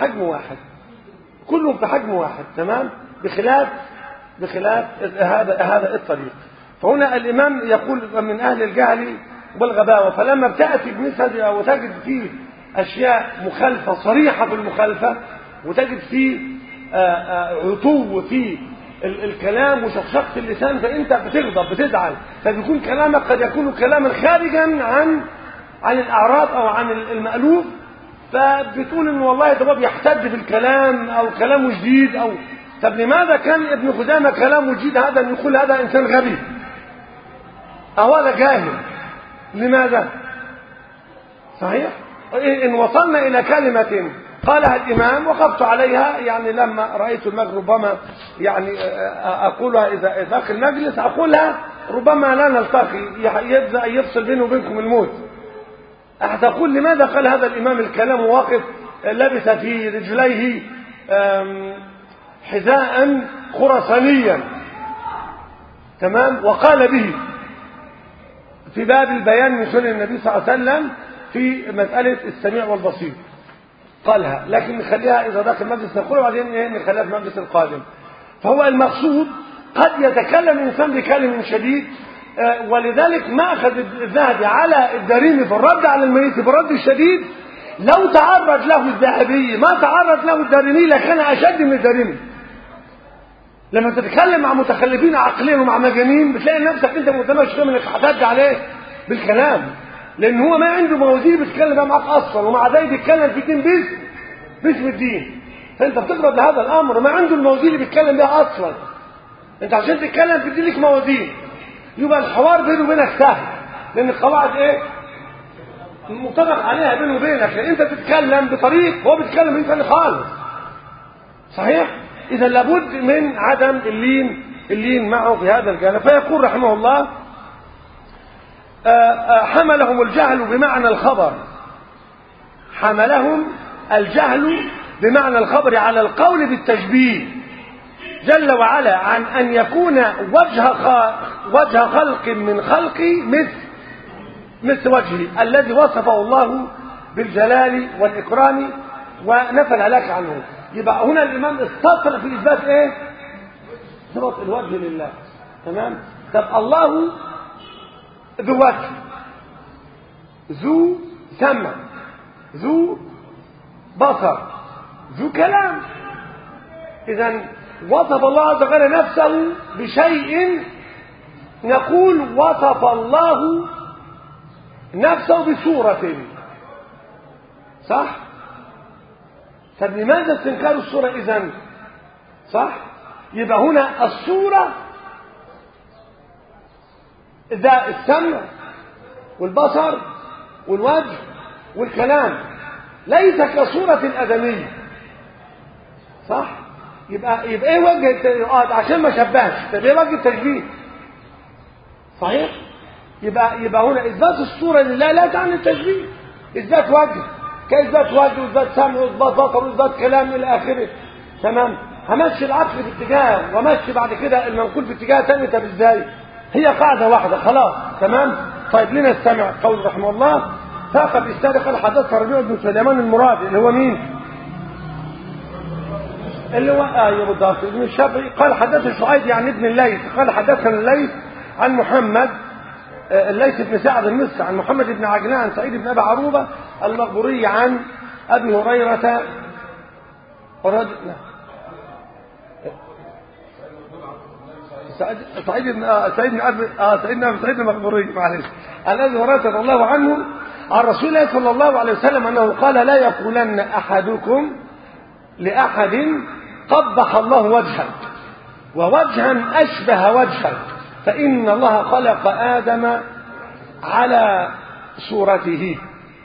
حجم واحد. تمام. بخلاف هذا الطريق. فهنا الامام يقول من اهل الجهل والغباوه فلما بتاتي بمثل وتجد فيه اشياء مخالفه صريحه في المخالفه وتجد فيه عتو في الكلام وشخشقه اللسان فانت بتغضب بتزعل فبيكون كلامك قد يكون كلاما خارجا عن الاعراض او عن المألوف فبتقول ان والله ده بيحتد بالكلام او كلامه جديد طب لماذا كان ابن خزامة كلامه جيد هذا أن يقول هذا إنسان غبي أو هذا جاهل؟ لماذا؟ صحيح؟ إن وصلنا إلى كلمة قالها الإمام وقفت عليها، يعني لما رأيت المغرب ربما يعني أقولها إذا داخل المجلس أقولها ربما لا نلتقي يبدأ يفصل بيني وبينكم الموت. أقول لماذا قال هذا الإمام الكلام واقف لبس في رجليه حذاء خرسانيا، تمام، وقال به في باب البيان من سنن النبي صلى الله عليه وسلم في مسألة السميع والبصير قالها، لكن نخليها إذا داخل المجلس نقولها وبعدين نخليها في المجلس القادم. فهو المقصود قد يتكلم الإنسان بكلام شديد، ولذلك ما أخذ الذهبي على الدارمي في الرد على الميت بالرد الشديد. لو تعرض له الذهبي ما تعرض له الدارمي لكان أشد من الدارمي. لما تتكلم مع متخلفين عقليا ومع مجانين بتلاقي نفسك انت متمشي كده انك هترد عليه بالكلام، لان هو ما عنده مواضيع بيتكلم بقى معاك اصلا، ومع ذلك بيتكلم في الدين باسم الدين. فانت بتقرب لهذا الامر ما عنده المواضيع اللي بيتكلم بيها اصلا. انت عشان تتكلم في الدين لك مواضيع، يبقى الحوار بينه وبينك سهل، لان القواعد ايه متفق عليها بينه وبينك. لان انت بتتكلم بطريق هو بيتكلم بطريق خالص. صحيح؟ إذا لابد من عدم اللين معه في هذا الجانب. فيقول رحمه الله حملهم الجهل بمعنى الخبر، حملهم الجهل بمعنى الخبر على القول بالتشبيه جل وعلا عن أن يكون وجه خلق من خلقي مثل وجهه الذي وصفه الله بالجلال والإكرام ونفى الهلاك عنه. يبقى هنا الإمام استطرق في إثبات إيه؟ صفة الوجه لله. تمام؟ طب الله ذو وجه، ذو سمع، ذو بصر، ذو كلام. إذن وصف الله عز وجل نفسه بشيء نقول وصف الله نفسه بصورة. صح؟ طب لماذا استنكار الصورة إذن؟ صح؟ يبقى هنا الصورة ذا السمع والبصر والوجه والكلام ليس كصورة الآدمي. صح؟ يبقى ايه وجه عشان ما شبهش. طب ايه وجه التشبيه؟ صحيح؟ يبقى هنا إثبات الصورة لله لا تعني التشبيه. إثبات وجه كإثبات وجه وإثبات سمع وإثبات بصر وإثبات كلام إلى آخره. تمام؟ همشي العقل في اتجاه ومشي بعد كده المنقول في اتجاه ثاني. طب ازاي؟ هي قاعدة واحدة خلاص. تمام؟ طيب لنا السمع قول رحمه الله ثاق بالإسناد قال حدثنا ربيع بن سليمان المرادي اللي هو مين؟ اللي هو بالضبط ابن الشافعي. قال حدثنا شعيب يعني ابن الليث قال حدثنا الليث عن محمد الليث بن سعد المصري عن محمد بن عجلان عن سعيد بن ابي عروبه المقبوري عن ابي هريره سعيد المقبوري معلش عن ابي هريره رضي الله عنه عن رسول الله صلى الله عليه وسلم انه قال لا يقولن احدكم لاحد قبح الله وجهك ووجها اشبه وجهك فان الله خلق ادم على صورته.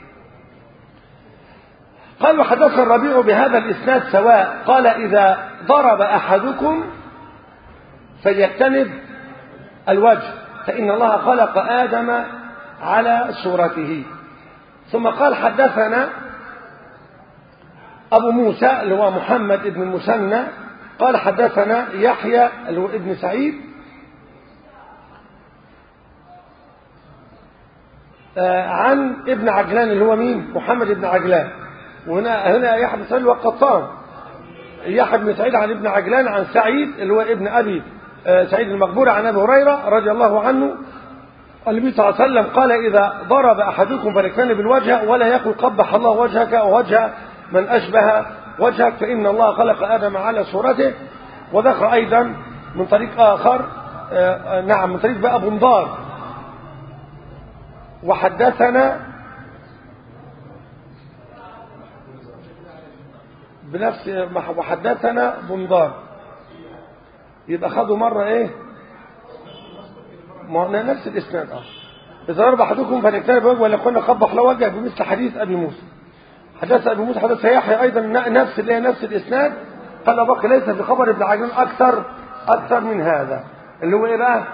قال وحدثنا الربيع بهذا الاسناد سواء قال اذا ضرب احدكم فليجتنب الوجه فان الله خلق ادم على صورته. ثم قال حدثنا ابو موسى اللي هو محمد بن المثنى قال حدثنا يحيى اللي هو ابن سعيد عن ابن عجلان اللي هو مين؟ محمد بن عجلان. وهنا يحيى بن سعيد والقطان. يحيى بن سعيد عن ابن عجلان عن سعيد اللي هو ابن ابي سعيد المقبوري عن ابي هريره رضي الله عنه النبي صلى الله عليه وسلم قال اذا ضرب احدكم فليجتنب الوجه ولا يقل قبح الله وجهك ووجه من اشبه وجهك فان الله خلق ادم على صورته. وذكر ايضا من طريق اخر من طريق بقى بندار وحدثنا بنفس وحدثنا بندار يبقى خدوا مرة ايه نفس الاسناد. اذا ضرب احدكم فليجتنب وجهه ولا كنا قبح له وجهه بمثل حديث ابي موسى. حدث ابي موسى حدث يحيى ايضا نفس الاسناد. قال بقى ليس في خبر ابن عجلان اكثر من هذا اللي هو ايه بقى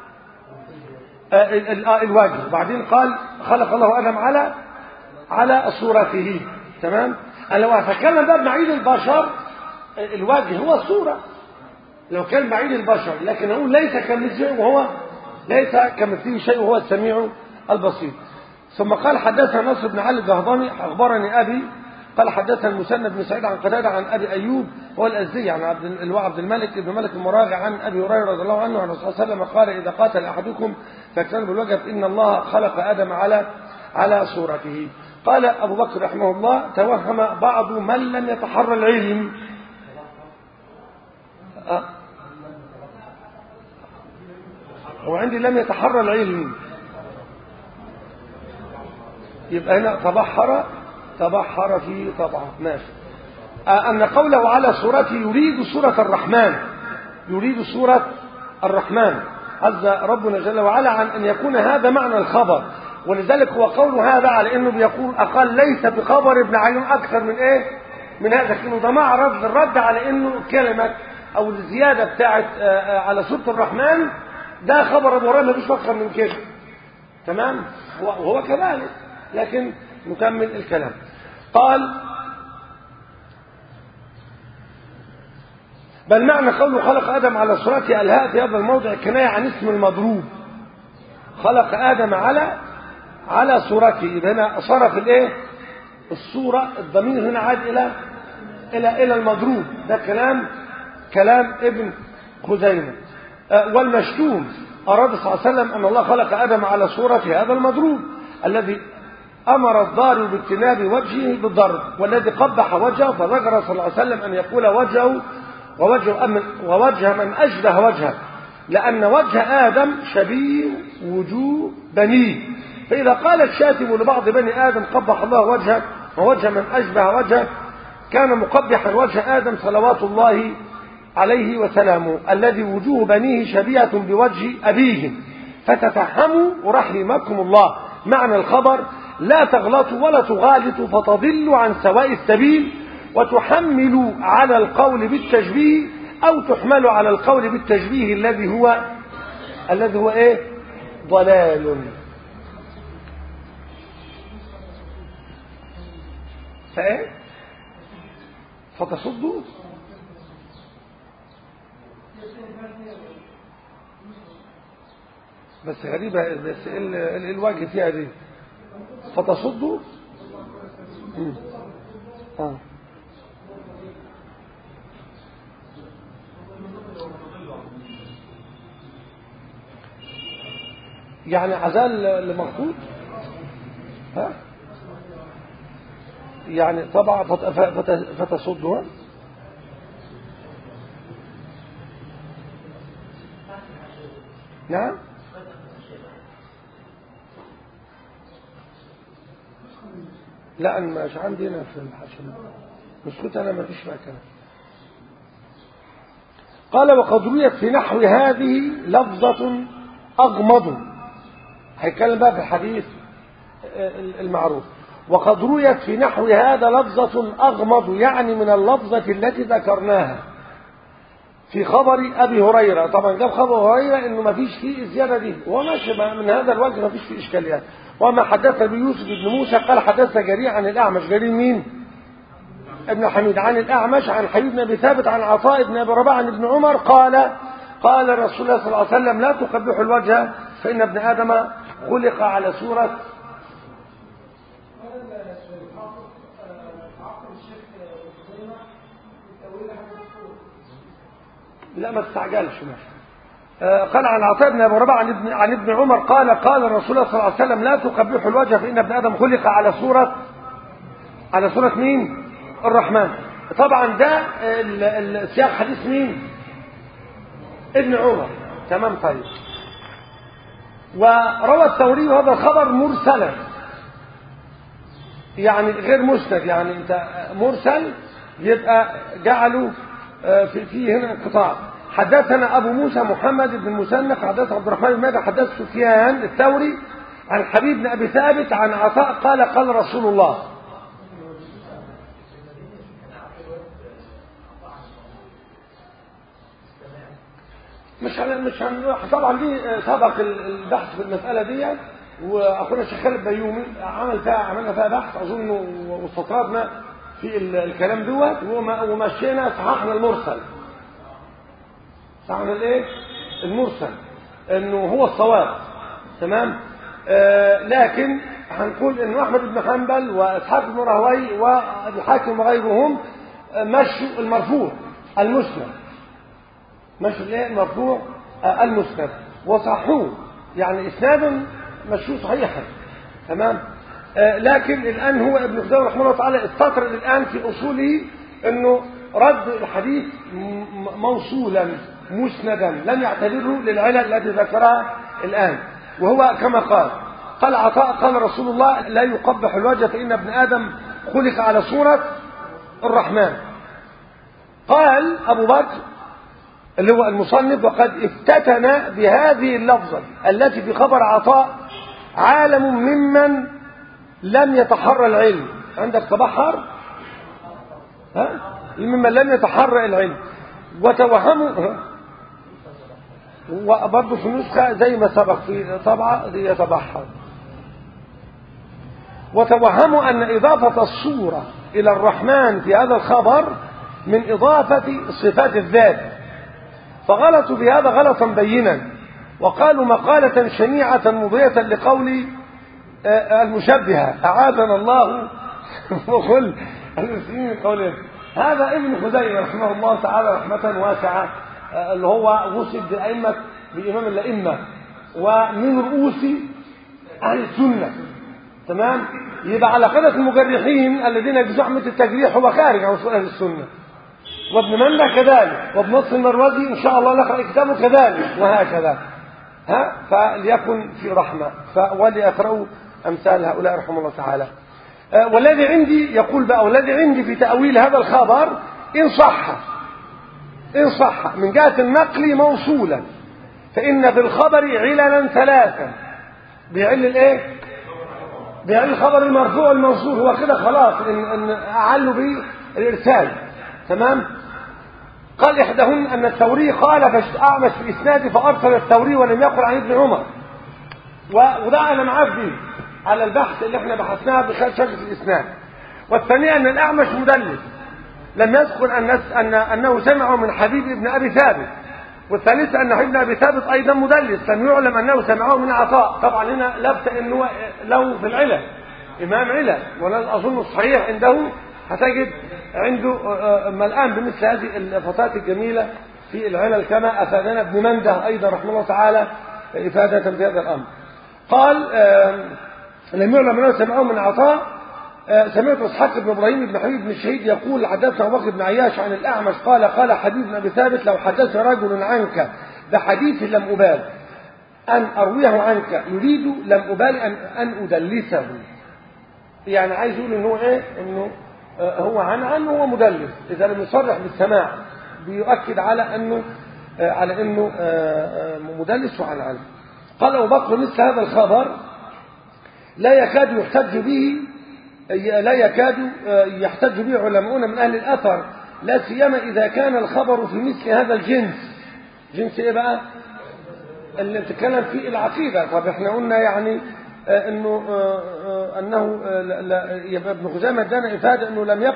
الوجه. بعدين قال خلق الله ادم على صورته. تمام. انا لو هتكلم بقى بمعيد البشر الوجه هو الصوره لو كان بعيد البشر، لكن اقول ليس كمثله وهو ليس كمثله شيء وهو السميع البصير. ثم قال حدثنا نصر بن علي الجهضمي اخبرني ابي قال حدثنا المسند بن سعيد عن قتادة عن ابي ايوب هو الازدي عن عبد الملك بن ملك المراغع عن ابي هريره رضي الله عنه عن الرسول صلى الله عليه وسلم قال اذا قاتل احدكم فاجتنبوا الوجه فان الله خلق ادم على صورته. قال ابو بكر رحمه الله توهم بعض من لم يتحرى العلم وعندي لم يتحرى العلم يبقى هنا تبحر فيه طبعا ماشي. أن قوله على صورته يريد صورة الرحمن عز ربنا جل وعلا عن أن يكون هذا معنى الخبر. ولذلك هو قوله هذا على أنه بيقول أقل ليس بخبر ابن عيون أكثر من إيه من هذا كأنه ده معرض الرد على أنه كلمة أو الزيادة بتاعت على صورة الرحمن ده خبر ابو هريره مفيش اكثر من كده. تمام. وهو كذلك لكن نكمل الكلام. قال بل معنى قوله خلق ادم على صورته الهاء في هذا الموضع كنايه عن اسم المضروب. خلق ادم على صورته يبقى هنا صرف الايه الصوره الضمير هنا عاد الى المضروب. ده كلام ابن خزيمه. والمشتوم أراد صلى الله عليه وسلم أن الله خلق آدم على صورة هذا المضروب الذي أمر الضارب باجتناب وجهه بالضرب والذي قبح وجهه فذكر صلى الله عليه وسلم أن يقول وجهه ووجه من أشبه وجهه لأن وجه آدم شبيه وجوه بنيه. فإذا قال الشاتم لبعض بني آدم قبح الله وجهه ووجه من أشبه وجهه كان مقبحا وجه آدم صلوات الله عليه وسلامه الذي وجوه بنيه شبيهة بوجه أبيه. فتفهموا رحمكم الله معنى الخبر لا تغلطوا ولا تغالطوا فتضلوا عن سواء السبيل وتحملوا على القول بالتشبيه أو تحملوا على القول بالتشبيه الذي هو إيه ضلال. فإيه فتصدوا بس غريبة بس الوجه فيها دي فتصدوا يعني عزال لمخطوط يعني طبعا فتصدوا نعم لا انا مش عندي هنا في الحشم مش كنت انا ما فيش مكان. قال وقد رويت في نحو هذه لفظة أغمض. هيتكلم بقى في الحديث المعروف. وقد رويت في نحو هذا لفظة أغمض يعني من اللفظة التي ذكرناها في خبر أبي هريرة. طبعا جاب خبر هريرة إنه ما فيش فيه الزيادة دي وهو ماشي من هذا الوجه ما فيش فيه إشكاليات. وما حدث بيوسف بن موسى قال حدث جرير عن الأعمش. جرير مين؟ ابن حميد عن الأعمش عن حبيب بن أبي ثابت عن عطاء بن أبي رباح عن ابن عمر قال رسول الله صلى الله عليه وسلم لا تقبحوا الوجه فإن ابن آدم خلق على صورة لا ما تستعجلش ماشي. قال عن عطاء بن أبي رباح عن ابن عمر قال رسول الله صلى الله عليه وسلم لا تقبحوا الوجه فإن ابن آدم خلق على صورة مين؟ الرحمن. طبعا ده السياق حديث مين؟ ابن عمر. تمام. طيب وروى الثوري هذا الخبر مرسلا يعني غير مسند. يعني انت مرسل يبقى جعلوا في هنا انقطاع حدثنا أبو موسى محمد بن مسنف حدث عبد الرحمن بن مهدي حدث سفيان الثوري عن حبيب بن أبي ثابت عن عطاء قال قال رسول الله. مش طبعا دي سبق البحث في المسألة دي، وأخونا الشيخ خالد بيومي عملنا فيها بحث أظن واستطردنا في الكلام دوت ومشينا صححنا المرسل. صححنا الايه؟ المرسل انه هو الصواب. تمام. لكن هنقول انه احمد بن حنبل واسحاق بن راهوي والحاكم وغيرهم مشوا المرفوع المسند، مشوا الايه؟ المرفوع المسند وصحوه، يعني اسناد مشوه صحيحا. تمام. لكن الآن هو ابن خزيمة رحمه الله تعالى استطرد الآن في أصوله أنه رد الحديث موصولا مسندا لم يعتبره للعلل التي ذكرها الآن، وهو كما قال عطاء قال رسول الله لا يقبح الوجه فإن ابن آدم خلق على صورة الرحمن. قال أبو بكر اللي هو المصنف وقد افتتن بهذه اللفظة التي في خبر عطاء عالم ممن لم يتحرى العلم. عندك تبحر ممن لم يتحرى العلم وتوهموا، وبرضه في النسخة زي ما سبق في طبعة يتبحر، وتوهموا أن إضافة الصورة إلى الرحمن في هذا الخبر من إضافة صفات الذات، فغلطوا بهذا غلطا بينا وقالوا مقالة شنيعة مضية لقول المشبهة أعاذنا الله وكل المسلمين من قولهم. هذا ابن خزيمة رحمه الله تعالى رحمة واسعة، اللي هو وصف بأئمة بإمام الأئمة ومن رؤوس أهل السنة. تمام. يبقى على قدر المجرحين الذين بزعمة التجريح هو خارج عن أصول أهل السنة، وابن مندة كذلك، وابن نصر المروزي إن شاء الله نقرأ كتابه كذلك، وهكذا. فليكن في رحمة وليقرأوا أمثال هؤلاء رحمه الله تعالى. والذي عندي يقول بقى والذي عندي في تأويل هذا الخبر إن صح من جهة النقل موصولا فإن في الخبر عللا ثلاثا. بيعل الايه؟ بيعل الخبر المرفوع الموصول، هو كده خلاص ان اعلوا به الارسال. تمام. قال احداهن ان الثوري خالف اعمش في الاسناد فارسل الثوري ولم يقل عن ابن عمر، وده انا معاك به على البحث اللي احنا بحثناه بخلال شجره الاسناد. والثانيه ان الاعمش مدلس لم يذكر انه سمعه من حبيب ابن ابي ثابت. والثالثه ان حبيب ابن ابي ثابت ايضا مدلس لم يعلم انه سمعه من عطاء. طبعا هنا لفت انه له في العلل امام علل، ولا اظن الصحيح عنده هتجد عنده ملآن بمثل هذه الفتات الجميله في العلل كما افادنا ابن منده ايضا رحمه الله تعالى افاده في هذا الامر. قال لم يعلم انه سمعه من عطاء. سمعت اسحاق بن ابراهيم بن حبيب بن الشهيد يقول حدثنا ابو بكر بن عياش عن الاعمش قال حبيب بن ابي ثابت لو حدث رجل عنك بحديث لم ابال ان ارويه عنك، يريد لم ابال ان ادلسه. يعني عايز يقول انه ايه؟ انه هو عنه هو مدلس اذا لم يصرح بالسماع، بيؤكد على انه مدلس وعن عنه. قال ابو بكر مثل هذا الخبر لا يكاد يحتج به علماؤنا من اهل الاثر، لا سيما اذا كان الخبر في مثل هذا الجنس. جنس ايه بقى؟ اللي بتتكلم فيه العقيده. طب احنا قلنا يعني انه يبقى ابن خزيمة ادانا افاده انه لم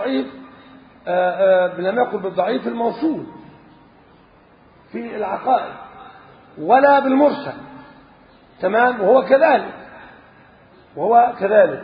يقل بالضعيف الموصول في العقائد ولا بالمرسل. تمام. وهو كذلك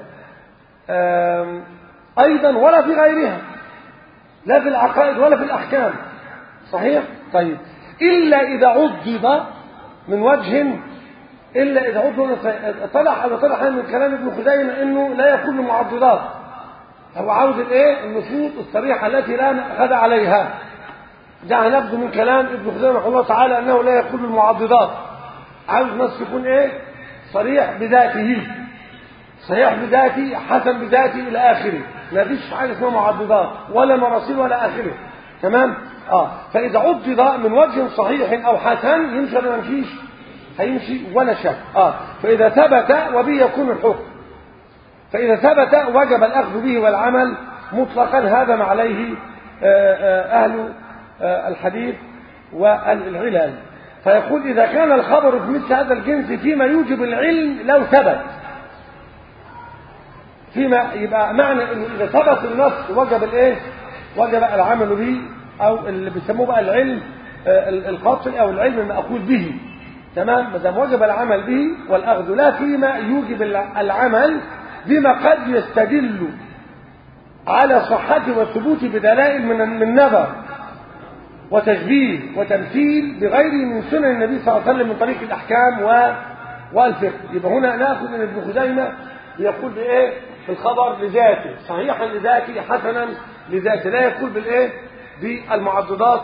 ايضا ولا في غيرها، لا في العقائد ولا في الاحكام. صحيح. طيب الا اذا عضد من وجه، إلا إذا عضو طلع من كلام ابن خزيمة إنه لا يكون معضدات. هو عاوز الإيه؟ النصوص الصريحة التي لا نأخذ عليها. ده نبذ من كلام ابن خزيمة رحمه الله تعالى أنه لا يكون المعضدات. عاوز نص يكون إيه؟ صريح بذاته، صحيح بذاته، حسن بذاته إلى آخره. ما فيش حاجة اسمها معضدات ولا مراسيل ولا آخره. تمام. فإذا عضد من وجه صحيح أو حسن يمشي ولا ما يمشيش؟ هيمشي ولا شك. فإذا ثبت وبه يكون الحكم، فإذا ثبت وجب الأخذ به والعمل مطلقا. هذا ما عليه أهل الحديث والعلل. فيقول إذا كان الخبر في مثل هذا الجنس فيما يوجب العلم لو ثبت، فيما يبقى معنى إنه إذا ثبت النص وجب الإيه؟ وجب العمل به، أو اللي بيسموه بقى العلم القاطع أو العلم المأخوذ به. تمام؟ ما دام وجب العمل به والأخذ، لا فيما يوجب العمل بما قد يستدل على صحته وثبوته بدلائل من نظر وتشبيه وتمثيل بغيره من سنن النبي صلى الله عليه وسلم من طريق الأحكام والفقه. يبقى هنا ناخذ من ابن خزيمة يقول بإيه؟ بالخبر لذاته، صحيحا لذاته، حسنا لذاته، لا يقول بالإيه؟ بالمعضدات.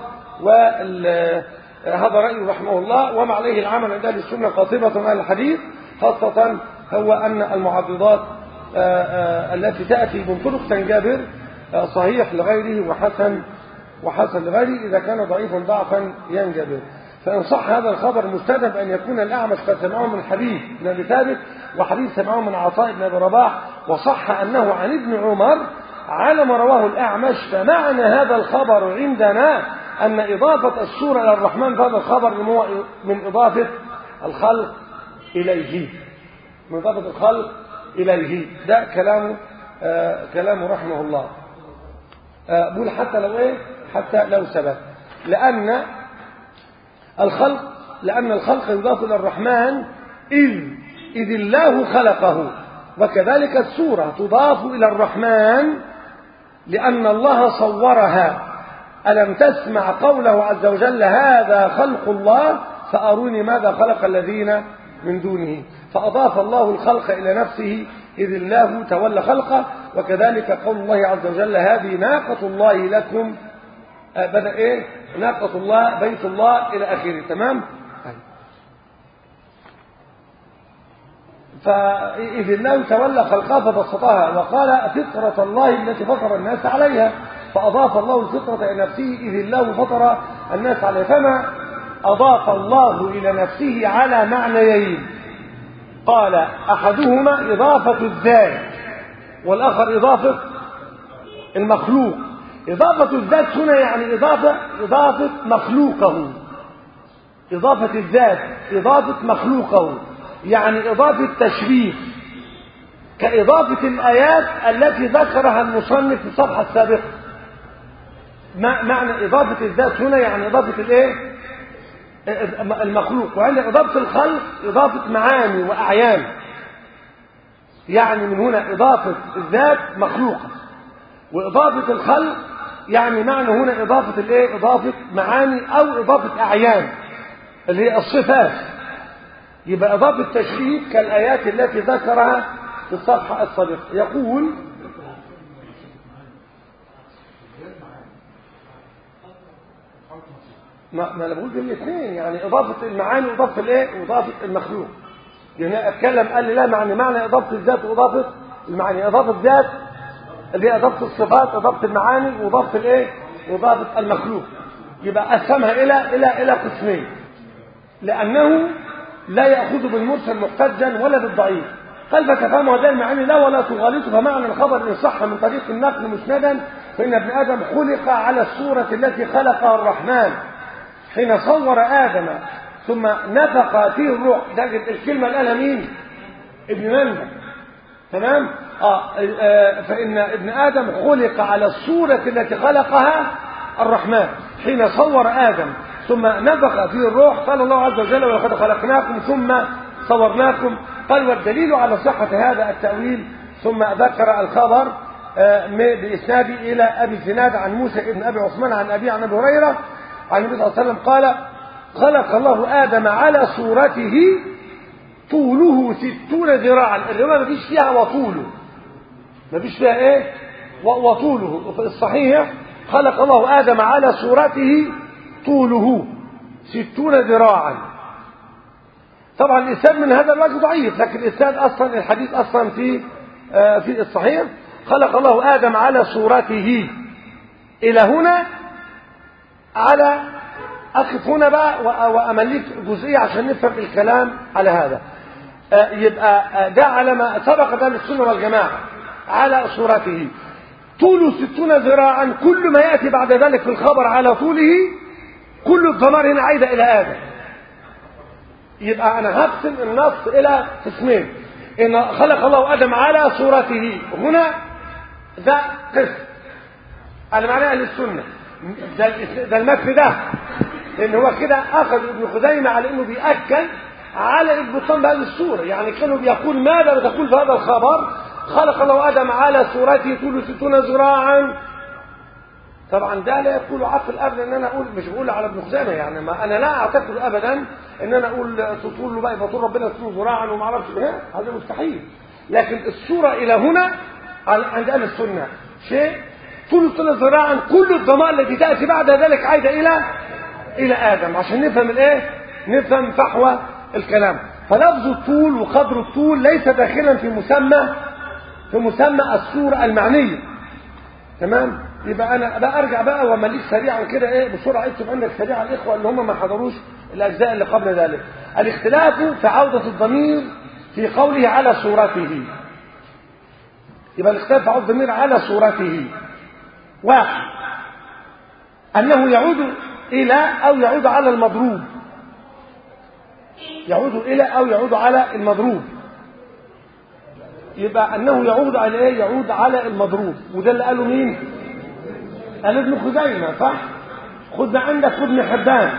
هذا رأيه رحمه الله، وما عليه العمل عند أهل السنة قاطبة على الحديث، خاصة هو أن المعضدات التي تأتي من طرق تنجبر صحيح لغيره وحسن لغيره، إذا كان ضعيفا ضعفا ينجبر. فإن صح هذا الخبر مستند أن يكون الأعمش قد سمعه من حبيب بن أبي ثابت، وحبيب سمعه من عطاء بن أبي رباح، وصح أنه عن ابن عمر على ما رواه الأعمش، فمعنى هذا الخبر عندنا أن إضافة الصورة إلى الرحمن في هذا الخبر من إضافة الخلق إليه، من إضافة الخلق إليه. ده كلامه رحمه الله. بقول حتى لو إيه؟ حتى لو ثبت، لأن الخلق يضاف إلى الرحمن إذ الله خلقه، وكذلك السورة تضاف إلى الرحمن لأن الله صورها. ألم تسمع قوله عز وجل هذا خلق الله فأروني ماذا خلق الذين من دونه، فأضاف الله الخلق إلى نفسه إذ الله تولى خلقه. وكذلك قول الله عز وجل هذه ناقة الله لكم، بدأ إيه؟ ناقة الله بيت الله إلى آخره. تمام؟ فإذ الله تولى خلقها فبسطها، وقال فطرة الله التي فطر الناس عليها، فأضاف الله الفطرة إلى نفسه إذ الله فطر الناس عليها. فما أضاف الله إلى نفسه على معنيين، قال أحدهما إضافة الذات، والآخر إضافة المخلوق. إضافة الذات هنا يعني إضافة مخلوقه، إضافة الذات إضافة مخلوقه، يعني إضافة تشريف، كإضافة الآيات التي ذكرها المصنف في الصفحة السابقة. معنى إضافة الذات هنا يعني إضافة الإيه؟ المخلوق. وعند إضافة الخلق إضافة معاني وأعيان، يعني من هنا إضافة الذات مخلوقة، وإضافة الخلق يعني معنى هنا إضافة الإيه؟ إضافة معاني أو إضافة أعيان اللي هي الصفات. يبقى إضافة تشريف كالآيات التي ذكرها في الصفحة السابقة. يقول ما انا بقول بالاثنين، يعني اضافه المعاني واضافه الايه؟ واضافه المخلوق. يعني اتكلم قال لي لا معنى اضافه الذات واضافه المعاني. اضافه الذات اللي هي اضافه الصفات، اضافه المعاني، واضافه الايه؟ واضافه المخلوق. يبقى قسمها الى قسمين، لانه لا ياخذ بالمرسل محتجا ولا بالضعيف. قال فتفهموا هذه المعاني لا ولا تغالطوا. فمعنى الخبر ان صح من طريق النقل مسندا فان ابن ادم خلق على الصوره التي خلقها الرحمن حين صور آدم ثم نفخ فيه الروح. ده الكلمة اللي قالها مين؟ ابن مندى. تمام؟ فإن ابن آدم خلق على الصورة التي خلقها الرحمن حين صور آدم ثم نفخ فيه الروح. قال الله عز وجل ولقد خلقناكم ثم صورناكم. قال والدليل على صحة هذا التأويل. ثم ذكر الخبر بإسناده إلى أبي الزناد عن موسى ابن أبي عثمان عن أبي عن أبي هريرة عن النبي صلى الله عليه وسلم قال خلق الله آدم على صورته طوله 60 ذراعا. الرواية ما فيش فيها وطوله، ما فيش فيها ايه؟ وطوله. في الصحيح خلق الله آدم على صورته طوله 60 ذراعا. طبعا الإسناد من هذا الوجه ضعيف، لكن الإسناد أصلا الحديث أصلا في الصحيح خلق الله آدم على صورته. إلى هنا على أقف هنا بقى وأمليك جزئية عشان نفهم الكلام على هذا. يبقى ده على ما سبق ده للسنة والجماعة على صورته. طوله 60 ذراعا، كل ما يأتي بعد ذلك في الخبر على طوله كل الضمائر هنا عايدة إلى آدم. يبقى أنا هقسم النص إلى قسمين، إن خلق الله آدم على صورته، هنا ده قسم على معنى أهل السنة، ده المثل ده، لأن هو كده أخذ ابن خزيمة على إنه بيأكد على البطلان بهذه الصورة. يعني كانوا بيقول ماذا بتقول في هذا الخبر؟ خلق الله آدم على صورته طوله 60 ذراعا. طبعا ده لا يقول عقل ابدا ان انا اقول، مش بقول على ابن خزيمه يعني، ما انا لا اعتقد ابدا ان انا اقول تطول له بقى يبقى طول ربنا 60 ذراعا وما اعرفش ايه، هذا مستحيل. لكن الصوره الى هنا عند اهل السنه شيء طول 60 ذراعا، كل الضمائر التي تاتي بعد ذلك عايده الى ادم، عشان نفهم الايه، نفهم فحوى الكلام. فلفظ الطول وقدر الطول ليس داخلا في مسمى الصوره المعنيه. تمام؟ يبقى انا بقى ارجع بقى وامليك سريعا كده ايه بسرعه، اكتب عندك سريعا الاخوه اللي هم ما حضروش الاجزاء اللي قبل ذلك. الاختلاف في عوده الضمير في قوله على صورته. يبقى الاختلاف في عوده الضمير على صورته. واحد، انه يعود الى او يعود على المضروب، يعود الى او يعود على المضروب. يبقى انه يعود على ايه؟ يعود على المضروب. وده اللي قاله مين؟ قال ابن خزيمة، صح؟ خد عندك ابن حبان،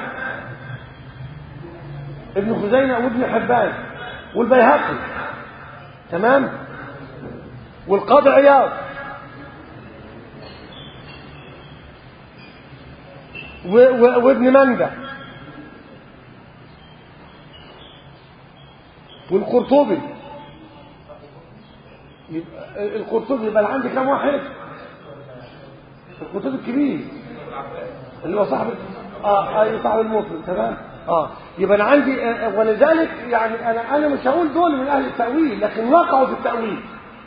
ابن خزيمة وابن حبان والبيهقي، تمام؟ والقاضي عياض وابن مندة والقرطبي. القرطبي يبقى عندي كم واحد؟ القرطبي الكبير اللي هو صاحب صاحب المطلب، تمام؟ يبقى انا عندي، ولذلك يعني انا مش هقول دول من اهل التاويل، لكن وقعوا في التاويل.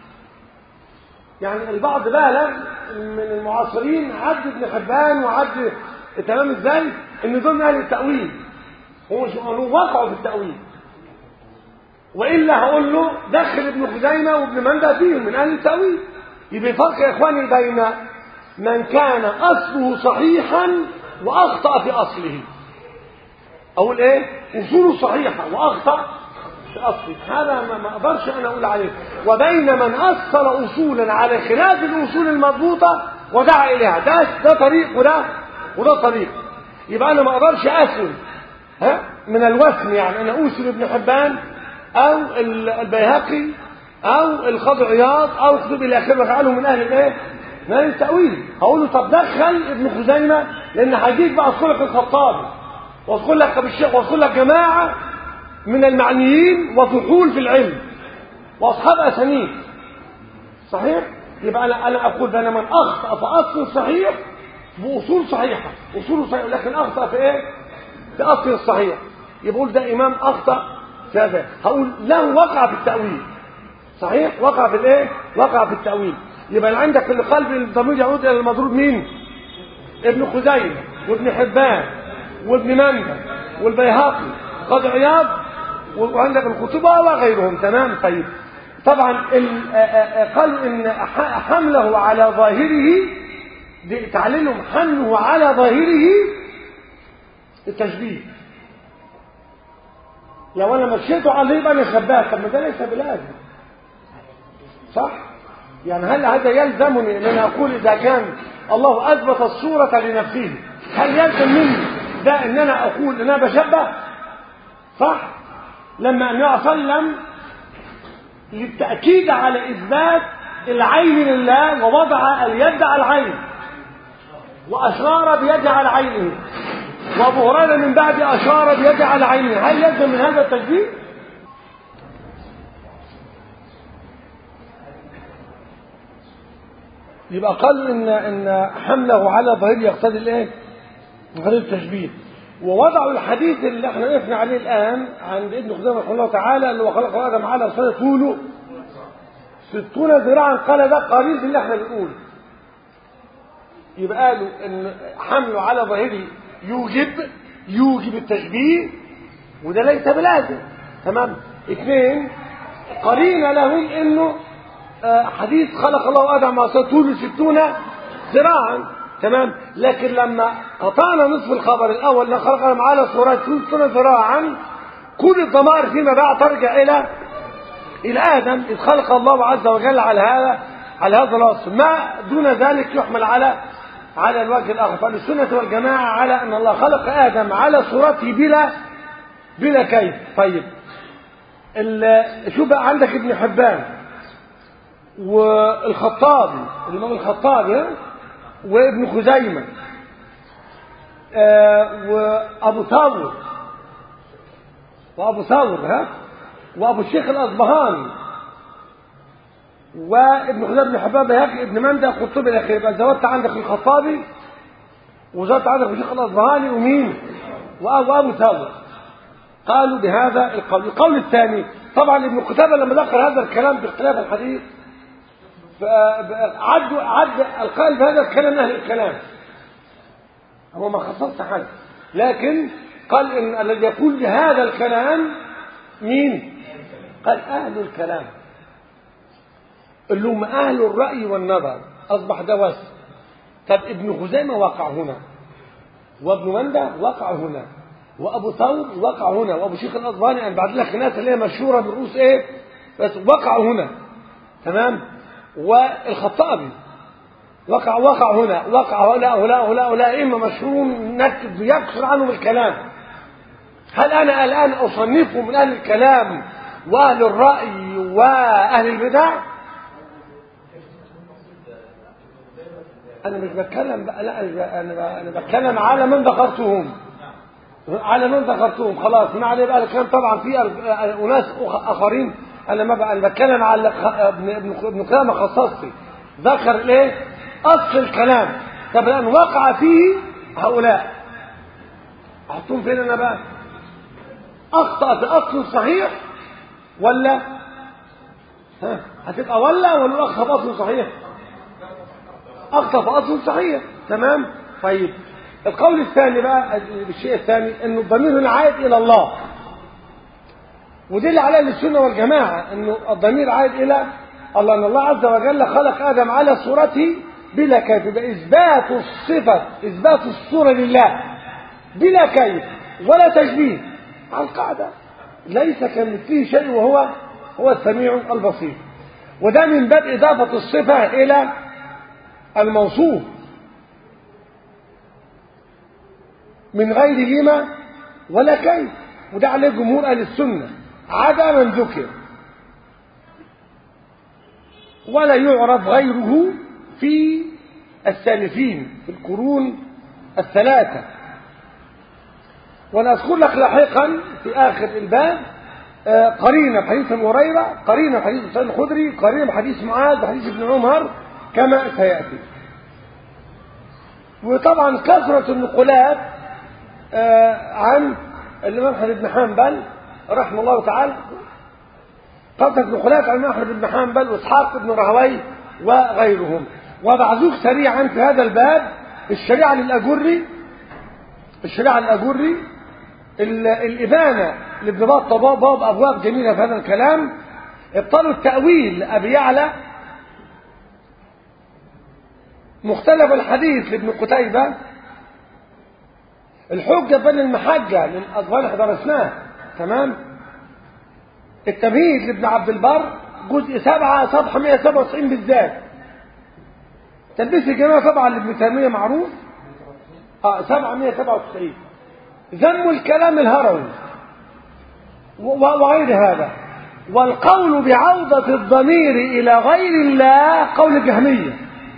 يعني البعض بالغ من المعاصرين عد ابن حبان وعد، تمام ازاي؟ ان دول من اهل التاويل، هو مش وقعوا في التاويل. والا هقول له دخل ابن خزيمه وابن مندة فيهم من اهل التاويل. يبقى فرق يا اخواني بين من كان اصله صحيحا واخطا في اصله، اقول ايه؟ اصوله صحيحه واخطا في اصله، هذا ما اقدرش انا اقول عليه. وبين من اصل اصولا على خلاف الاصول المضبوطه ودعا اليها، ده طريق وده طريق. يبقى انا ما اقدرش اسلم من الوسم، يعني انا اوصل ابن حبان او البيهقي او القاضي عياض او كتب الى اخره وجعله من اهل الايه؟ من اهل التاويل. هقول له طب دخل ابن خزيمه، لان هيجيك بقى اذكر لك الخطابي واذكر لك ابو الشيخ واذكر لك جماعه من المعنيين وفحول في العلم واصحاب اسانيد، صحيح؟ يبقى انا اقول ده انا من اخطا في اصل صحيح باصول صحيحه، اصوله صحيح لكن اخطا في ايه؟ في اصل الصحيح. يقول ده امام اخطا في هذا، هقول له وقع في التاويل، صحيح؟ وقع في الايه؟ وقع في التاويل. يبقى عندك اللي قلب الضمير يعود الى المضروب مين؟ ابن خزيمة وابن حبان وابن مندة والبيهقي قاضي عياض وعندك القرطبي وغيرهم، تمام؟ طيب طبعا قالوا ان حمله على ظاهره، تعليلهم حمله على ظاهره التشبيه. لو انا مشيته عليه يبقى انا شبهت، طب ما ده ليس بلازم، صح؟ يعني هل هذا يلزمني ان انا اقول اذا كان الله اثبت الصورة لنفسه هل يلزم مني ده ان انا اقول ان انا بشبه؟ صح؟ لما النبي صلى الله عليه وسلم للتأكيد على اثبات العين لله ووضع اليد على العين واشار بيده على عينه، وابو هريره من بعد اشار بيده على عينه، هل يلزم من هذا التشبيه؟ يبقى قال ان حمله على ظاهره يقتضي الايه؟ غير التشبيه. ووضعوا الحديث اللي احنا وقفنا عليه الان عند ابن خزيمة رحمه الله تعالى اللي هو خلق ادم على صلاه طوله 60 ذراعا، قال ده قريب اللي احنا بنقوله. يبقى قالوا ان حمله على ظاهره يوجب التشبيه، وده ليس بلازم. تمام. اثنين، قرين لهم انه حديث خلق الله ادم على طول 60 ذراعا. تمام. لكن لما قطعنا نصف الخبر الاول خلق ادم على صورة 60 ذراعا، كل الضمائر فيما بعد ترجع الى ادم، اذ خلق الله عز وجل على هذا الوصف. ما دون ذلك يحمل على الوجه الاخر. فالسنه والجماعه على ان الله خلق ادم على صورته بلا كيف. طيب شوف بقى، عندك ابن حبان والخطابي، الامام الخطابي، وابن خزيمه، وابو ثور وابو الشيخ الاصبهاني، وابن خزيمه، ابن حبان، بيهقي، ابن مندى، القرطبي، الاخير. يبقى زودت عندك الخطابي، وزودت عندك الشيخ الاصبهاني، ومين؟ وابو ثور. قالوا بهذا القول. القول الثاني طبعا ابن قتيبة لما ذكر هذا الكلام باختلاف الحديث، عد القائل بهذا الكلام اهل الكلام، هو ما خصصش حد، لكن قال ان الذي يقول بهذا الكلام مين؟ قال اهل الكلام اللي هم اهل الراي والنظر. اصبح ده وصف. طب ابن خزيمه وقع هنا، وابن مندى وقع هنا، وابو ثور وقع هنا، وابو شيخ الاصبهاني، انا بعد لك ناس اللي هي مشهوره بالرؤوس بس وقع هنا. تمام. والخطابي وقع هنا، وقع هؤلاء اما مشهورون نكتب يكثر عنهم الكلام. هل انا الان اصنفهم من اهل الكلام واهل الراي واهل البدع؟ انا مش بتكلم بقى، لا انا بتكلم على من ذكرتهم، خلاص. ما عليه بقى الكلام. طبعا في اناس اخرين، انا ما بقى، انا بتكلم على ابن قدامه خصصتي، ذكر اصل الكلام. طب الان وقع فيه هؤلاء، احطهم فين انا بقى؟ اخطا في اصل صحيح ولا هتبقى ولا اخطا في اصل صحيح؟ اخطا في اصل صحيح. تمام. طيب القول الثاني بقى، الشيء الثاني، انه الضمير هنا عائد الى الله، ودي اللي عليه السنه والجماعه، انه الضمير عائد الى الله، ان الله عز وجل خلق ادم على صورته بلا كيف. يبقى اثبات الصوره لله بلا كيف ولا تشبيه، على القاعده ليس كمثله شيء وهو السميع البصير. وده من باب اضافه الصفه الى الموصوف من غير لما ولا كيف. وده عليه جمهور اهل السنه عدا من ذكر، ولا يعرف غيره في السالفين في القرون الثلاثه. وانا اذكر لك لاحقا في اخر الباب قرينه بحديث ابي هريره، قرينه بحديث سعيد الخدري، قرينه بحديث معاذ، بحديث ابن عمر، كما سياتي. وطبعا كثره النقولات عن الامام احمد بن حنبل رحمه الله تعالى، كثره النقولات عن احمد بن حنبل واسحاق بن راهويه وغيرهم. وبعزوك سريعا في هذا الباب الشريعه للاجري، الابانه لابن بطه، باب ابواب جميله في هذا الكلام. ابطال التاويل لابي يعلى، مختلف الحديث لابن قتيبة، الحجة بين المحجة للأضوان احنا درسناه. تمام. التمهيد لابن عبد البر جزء 7 صفحة 197 بالذات. تلبيس الجماعة طبعا لابن تيمية معروف 797. ذم الكلام الهروي وغير هذا. والقول بعودة الضمير إلى غير الله قول الجهمية.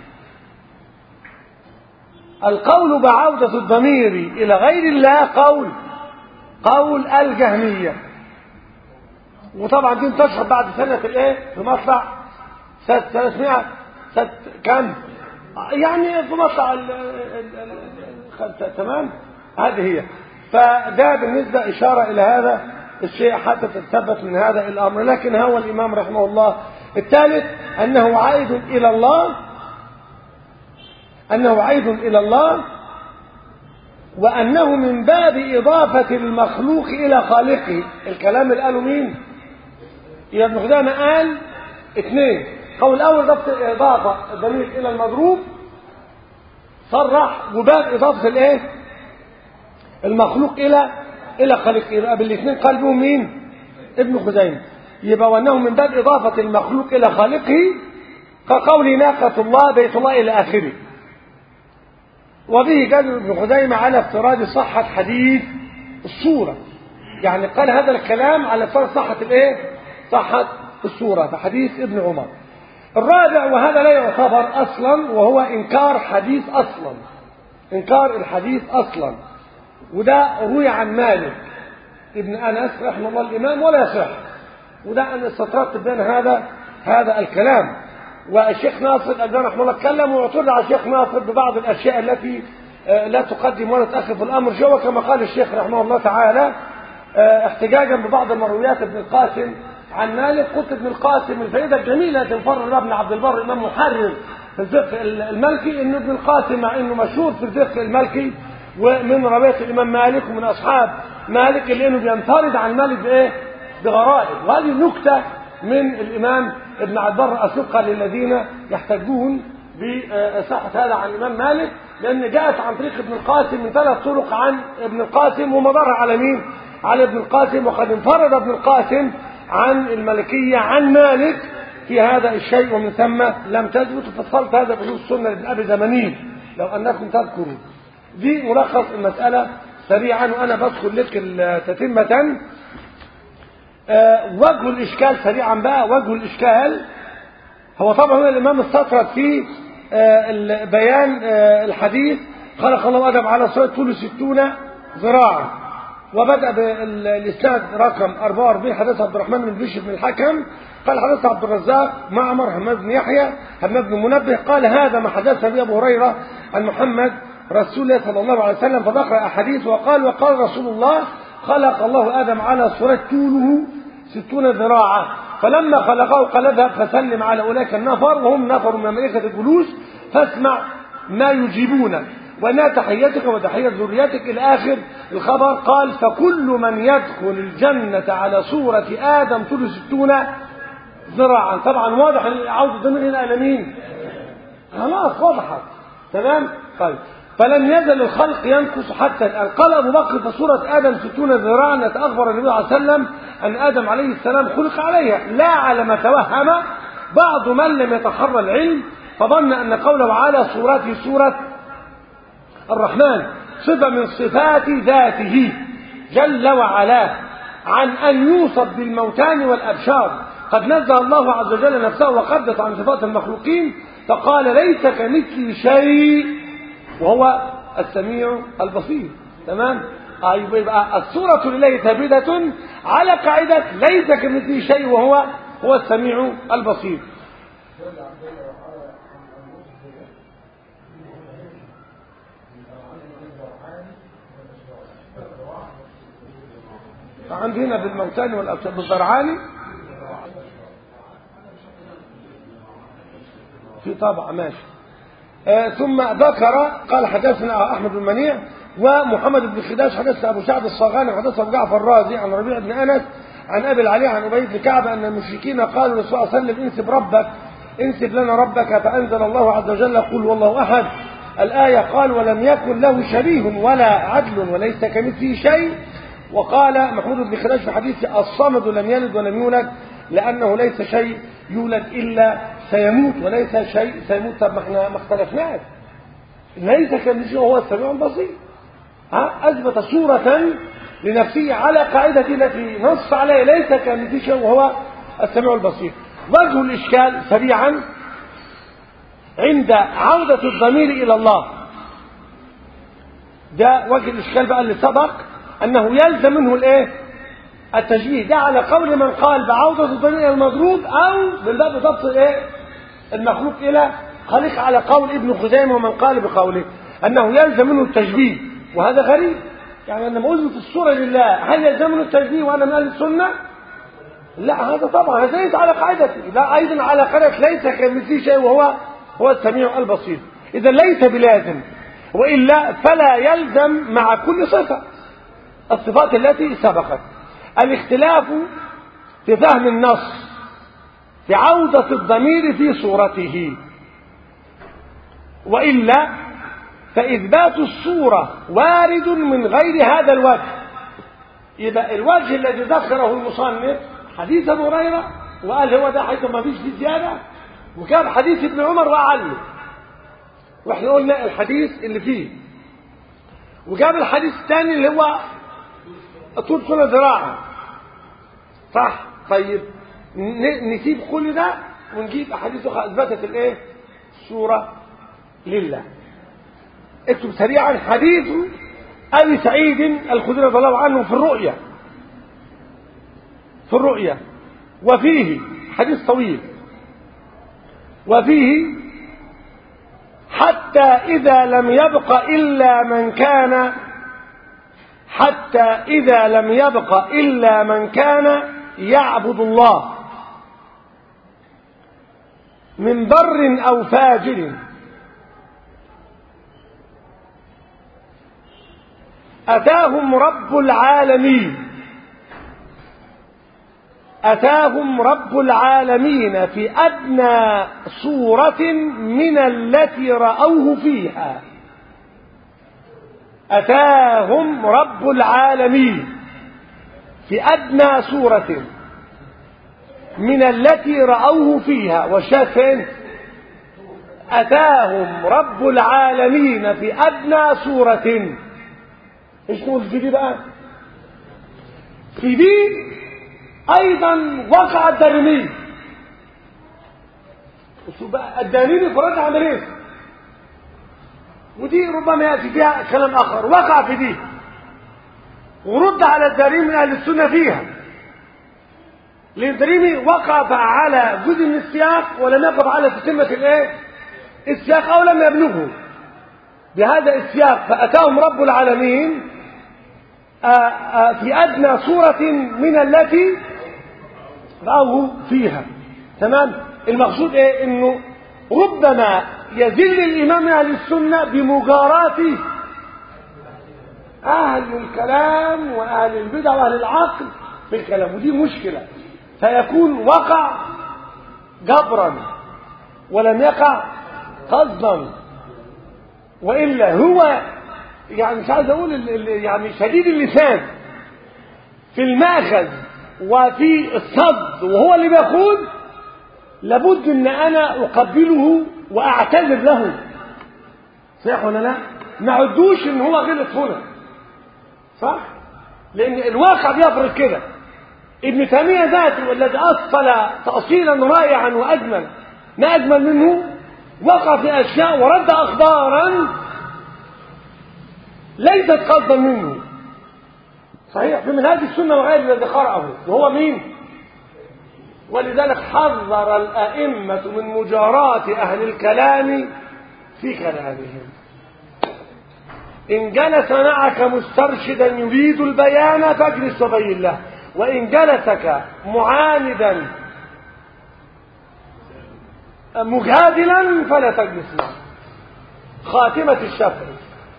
القول بعودة الضمير إلى غير الله قول الجهمية. وطبعا دي انتشر بعد سنة في مطلع 300 كم يعني في مطلع تمام. هذه هي. فده بالنسبة إشارة إلى هذا الشيء حتى تثبت من هذا الأمر. لكن هو الإمام رحمه الله الثالث أنه عائد إلى الله أنه عيد إلى الله، وأنه من باب إضافة المخلوق إلى خالقه. الكلام اللي قاله مين؟ يا ابن خزيمة قال اثنين. قول الأول إضافة الضمير إلى المضروب صرح، وباب إضافة الإيه؟ المخلوق إلى خالقه. يبقى بالاثنين قال بهم مين؟ ابن خزيمة. يبقى وأنه من باب إضافة المخلوق إلى خالقه كقول ناقة الله بيت الله إلى آخره. وبه جاز ابن خزيمة على افتراض صحة حديث الصورة، يعني قال هذا الكلام على افتراض صحة الايه؟ صحة الصورة في حديث ابن عمر. الرابع، وهذا لا يعتبر اصلا، وهو انكار حديث اصلا، انكار الحديث اصلا، وده روي عن مالك ابن انس رحمه الله الامام ولا يصح، وده انا استطردت بين هذا الكلام. والشيخ ناصر الألباني رحمه الله اتكلم واعترض على الشيخ ناصر ببعض الاشياء التي لا تقدم ولا تأخر في الامر جوا، كما قال الشيخ رحمه الله تعالى احتجاجا ببعض مرويات ابن القاسم عن مالك. قلت ابن القاسم الفائده الجميله تنفرد ابن عبد البر الامام محرر في الفقه المالكي، ان ابن القاسم مع انه مشهور في الفقه المالكي ومن روايه الامام مالك ومن اصحاب مالك، اللي انه بينفرد عن مالك بايه؟ بغرائب. وهذه نكته من الامام ابن عبد البر أسقى للذين يحتجون بصحة هذا عن الإمام مالك، لأن جاءت عن طريق ابن القاسم من 3 طرق عن ابن القاسم، ومضر على مين؟ على ابن القاسم. وقد انفرد ابن القاسم عن المالكية عن مالك في هذا الشيء، ومن ثم لم تثبت. فصلت هذا بحدود السنة لابن أبي زمانين لو أنكم تذكرون. دي ملخص المسألة سريعا، وأنا بدخل لك تتمة. وجه الإشكال سريعا بقى. وجه الإشكال هو طبعا الإمام استطرد في بيان الحديث خلق الله آدم على صورة طوله 60 ذراعا، وبدأ بالإسناد رقم 44 حدث عبد الرحمن بن بشر بن الحكم قال حدث عبد الرزاق معمر حماد بن يحيى حماد بن منبه قال هذا ما حدث به أبو هريرة عن محمد رسول الله صلى الله عليه وسلم، فذكر أحاديث وقال رسول الله خلق الله آدم على صورة طوله 60 ذراعا، فلما خلقه قال اذهب فسلم على أولئك النفر وهم نفر من ملائكة الجلوس فاسمع ما يجيبون وأنها تحيتك وتحية ذريتك إلى آخر الخبر. قال فكل من يدخل الجنة على صورة آدم طوله 60 ذراعا. طبعا واضح عودة الضمير هنا إلى مين؟ خلاص وضحت تمام. طيب فلم يزل الخلق ينقص حتى الآن. قال أبو بكر فصورة آدم 60 ذراعا أخبر النبي صلى الله عليه وسلم أن آدم عليه السلام خلق عليها، لا على ما توهم بعض من لم يتحرى العلم فظن أن قوله على صورته صورة الرحمن صفة من صفات ذاته جل وعلا عن أن يوصف بالموتان والأبشار. قد نزه الله عز وجل نفسه وقدس عن صفات المخلوقين فقال ليس كمثله شيء وهو السميع البصير. تمام. يبقى الصورة لله ثابتة على قاعدة ليس كمثله شيء وهو السميع البصير. عندنا بالموتان والأبشار بالضرعاني في طبع ماشي. ثم ذكر قال حدثنا أحمد بن منيع ومحمد بن خداش حدث أبو سعد الصاغاني حدث أبو جعفر الرازي عن ربيع بن أنس عن أبي العلي عن أبي بن كعب أن المشركين قالوا للرسول صلى الله عليه وسلم انسب ربك انسب لنا ربك، فأنزل الله عز وجل قل والله أحد الآية. قال ولم يكن له شبيه ولا عدل وليس كمثله شيء. وقال محمود بن خداش في حديث الصمد لم يلد ولم يولد لأنه ليس شيء يولد إلا سيموت وليس شيء سيموت. طب ما احنا ما اختلفناش، ليس كمثله هو السميع البصير. أثبت صورة لنفسه على قاعدة التي نص عليها ليس كمثله شيء وهو السميع البصير. وجه الإشكال سريعا عند عودة الضمير إلى الله، ده وجه الإشكال بقى اللي سبق أنه يلزم منه الإيه؟ التشبيه. ده على قول من قال بعودة الضمير إلى المضروب أو من باب ضبط الإيه؟ المخلوق إلى خليق على قول ابن خزيمة ومن قال بقوله أنه يلزم منه التشبيه، وهذا غريب. يعني أنا أثبت الصورة لله هل يلزم منه التشبيه وأنا من أهل السنة؟ لا، هذا طبعا هذا ليس على قاعدتي، لا أيضا على قاعدة ليس كمثله شيء وهو السميع البصير. إذا ليس بلازم، وإلا فلا يلزم مع كل صفة الصفات التي سبقت. الاختلاف في فهم النص، في عودة الضمير في صورته، وإلا فإثبات الصورة وارد من غير هذا الوجه. يبقى الوجه الذي ذكره المصنف حديث أبو هريرة وقال هو ده حيث ما فيش فيه زيادة، وكان حديث ابن عمر وأعله، واحنا قلنا الحديث اللي فيه، وجاب الحديث الثاني اللي هو طول سنة ذراعا، صح؟ طيب نسيب كل ده ونجيب أحاديث أخرى أثبتت الإيه؟ الصورة لله. اكتب سريعا حديث أبي سعيد الخدري رضي الله عنه في الرؤيا، وفيه حديث طويل، وفيه حتى إذا لم يبق إلا من كان يعبد الله من بر أو فاجر أتاهم رب العالمين في أدنى صورة من التي رأوه فيها. أتاهم رب العالمين في أدنى صورة من التي رأوه فيها، والشاهد أتاهم رب العالمين في أدنى صورة. ايش نقول في دي بقى؟ في دي ايضا وقع الدارمي. الدارمي فرد عمليه، ودي ربما ياتي فيها كلام اخر. وقع في دي ورد على الدارمي من اهل السنه فيها، لان الدارمي وقف على جزء من السياق ولم يقف على تتمه الايه؟ السياق، او لم يبلغه بهذا السياق. فاتاهم رب العالمين في أدنى صورة من التي رأوه فيها. تمام؟ المقصود إيه؟ إنه ربما يذل الإمام أهل السنة بمجاراة أهل الكلام وأهل البدع وأهل العقل في الكلام، ودي مشكلة. فيكون وقع جبرا ولم يقع قصدا، وإلا هو يعني مش عايز اقول يعني شديد اللسان في الماخذ وفي الصد، وهو اللي بيقول لابد ان انا اقبله واعتذر له. صح ولا لا؟ ما عدوش ان هو غلط هنا، صح؟ لان الواقع بيفرض كده. ابن تيميه ذاته الذي اصل تاصيلا رائعا واجمل، ما اجمل منه، وقع في اشياء ورد اخبارا ليست قصدا منه، صحيح، في منهاج السنة وغير الذي قرأه، وهو مين؟ ولذلك حذر الأئمة من مجاراة أهل الكلام في كلامهم. إن جلس معك مسترشدا يريد البيان فاجلس وبين له، وإن جلسك معاندا مجادلا فلا تجلس معه. خاتمة الشافعي.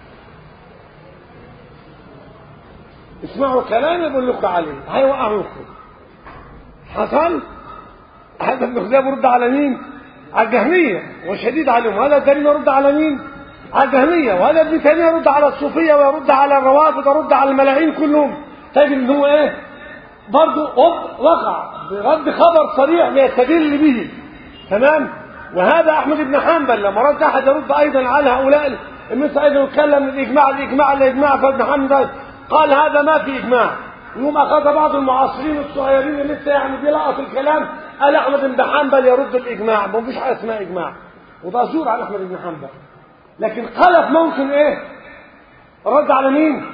اسمعوا كلام يقول لكم عليه هيوقعوكم. حصل هذا ابن خزيمة يرد على مين؟ على الجهمية وشديد عليهم. هذا الدليل يرد على مين؟ على الجهمية. وهذا ابن تيمية يرد على الصوفية ويرد على الروافض ويرد على الملاعين كلهم. تجد ان هو ايه؟ برضه وقع برد خبر صريح بيستدل به. تمام؟ وهذا احمد بن حنبل لما رد احد يرد ايضا على هؤلاء مثل ايضا يتكلم الاجماع فابن حنبل قال هذا ما في اجماع. يوم اخذ بعض المعاصرين الصغيرين اللي لسه يعني بيلقطوا الكلام قال احمد بن حنبل يرد الاجماع، ما فيش حاجه اسمها اجماع، وده زور على احمد بن حنبل. لكن خلف ممكن ايه؟ رد على مين؟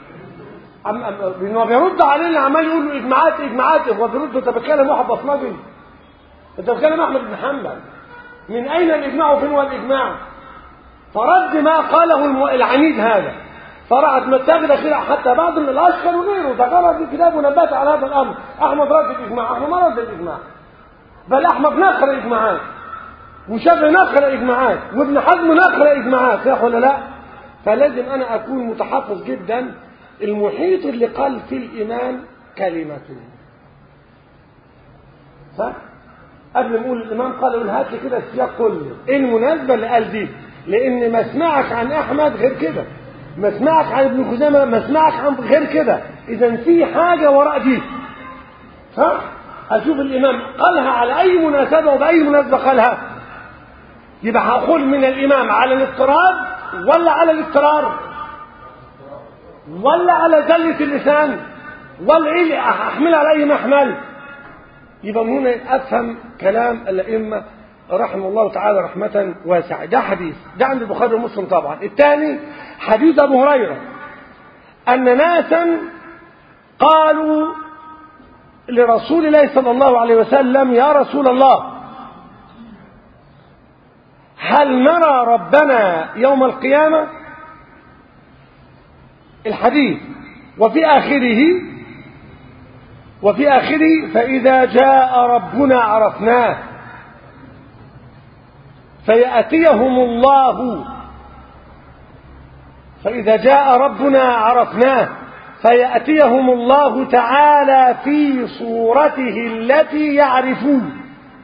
انه بيرد علينا عمال يقول له اجماعات. هو بيرد انت بتكلم واحد بصمجي، انت بتكلم احمد بن حنبل. من اين الاجماع وفين هو الاجماع؟ فرد ما قاله العنيد هذا. فرعت متاخده كده حتى بعض من الاشهر وغيره تقرر في كتابه ونبات على هذا الامر. احمد رد الاجماع، احمد ما رد الاجماع، بل احمد نقر الاجماعات. وشافعي نقل إجماعات، وابن حزم نقل إجماعات، صح ولا لا؟ فلازم أنا أكون متحفظ جدا. المحيط اللي قال في الإمام كلمته، صح؟ قبل ما نقول الإمام قال يقول هات لي كده السياق كله، إيه المناسبة اللي قال دي؟ لأن ما اسمعك عن أحمد غير كده، ما اسمعك عن ابن خزيمة ما اسمعك عن غير كده، إذا في حاجة وراء دي، صح؟ أشوف الإمام قالها على أي مناسبة وبأي مناسبة قالها، يبقى هقول من الإمام على الاضطراد ولا على الاضطرار ولا على زلة اللسان ولا إيه، أحملها على أي محمل. يبقى من هنا أفهم كلام الأئمة رحمه الله تعالى رحمة واسعة. ده حديث ده عند البخاري ومسلم طبعا. الثاني حديث أبو هريرة أن ناسا قالوا لرسول الله صلى الله عليه وسلم يا رسول الله هل نرى ربنا يوم القيامة؟ الحديث وفي آخره فإذا جاء ربنا عرفناه فيأتيهم الله، فإذا جاء ربنا عرفناه فيأتيهم الله تعالى في صورته التي يعرفون،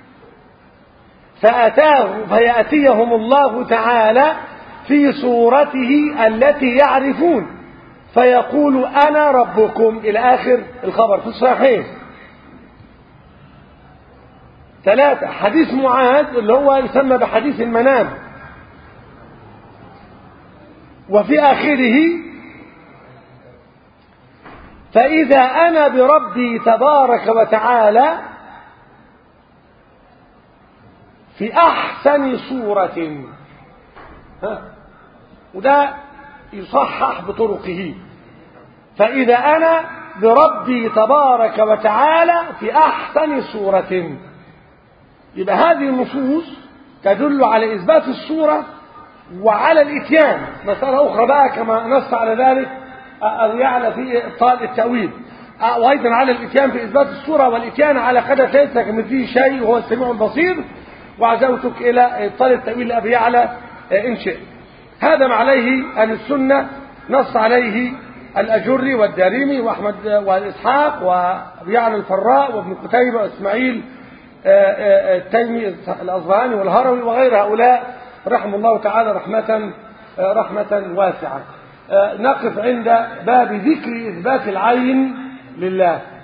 فيأتيهم الله تعالى في صورته التي يعرفون فيقول أنا ربكم إلى آخر الخبر في الصحيحين. 3 حديث معاذ اللي هو يسمى بحديث المنام. وفي آخره فإذا أنا بربي تبارك وتعالى في أحسن صورة، وده يصحح بطرقه، فإذا أنا بربي تبارك وتعالى في أحسن صورة. يبقى هذه النصوص تدل على إثبات الصورة وعلى الإتيان. مسألة أخرى بقى كما نص على ذلك أو يعلى في إبطال التأويل، وأيضا على الإتيان في إثبات الصورة والإتيان على قدر ليس كمثله شيء وهو السميع البصير، وعزوتك إلى إبطال التأويل لأبي يعلى إن شئت. هذا ما عليه أهل السنة، نص عليه الأجري والدارمي وأحمد والإسحاق وأبي يعلى الفراء وابن قتيبة وإسماعيل التيمي الأصبهاني والهروي وغير هؤلاء رحمه الله تعالى رحمة واسعة. نقف عند باب ذكر إثبات العين لله.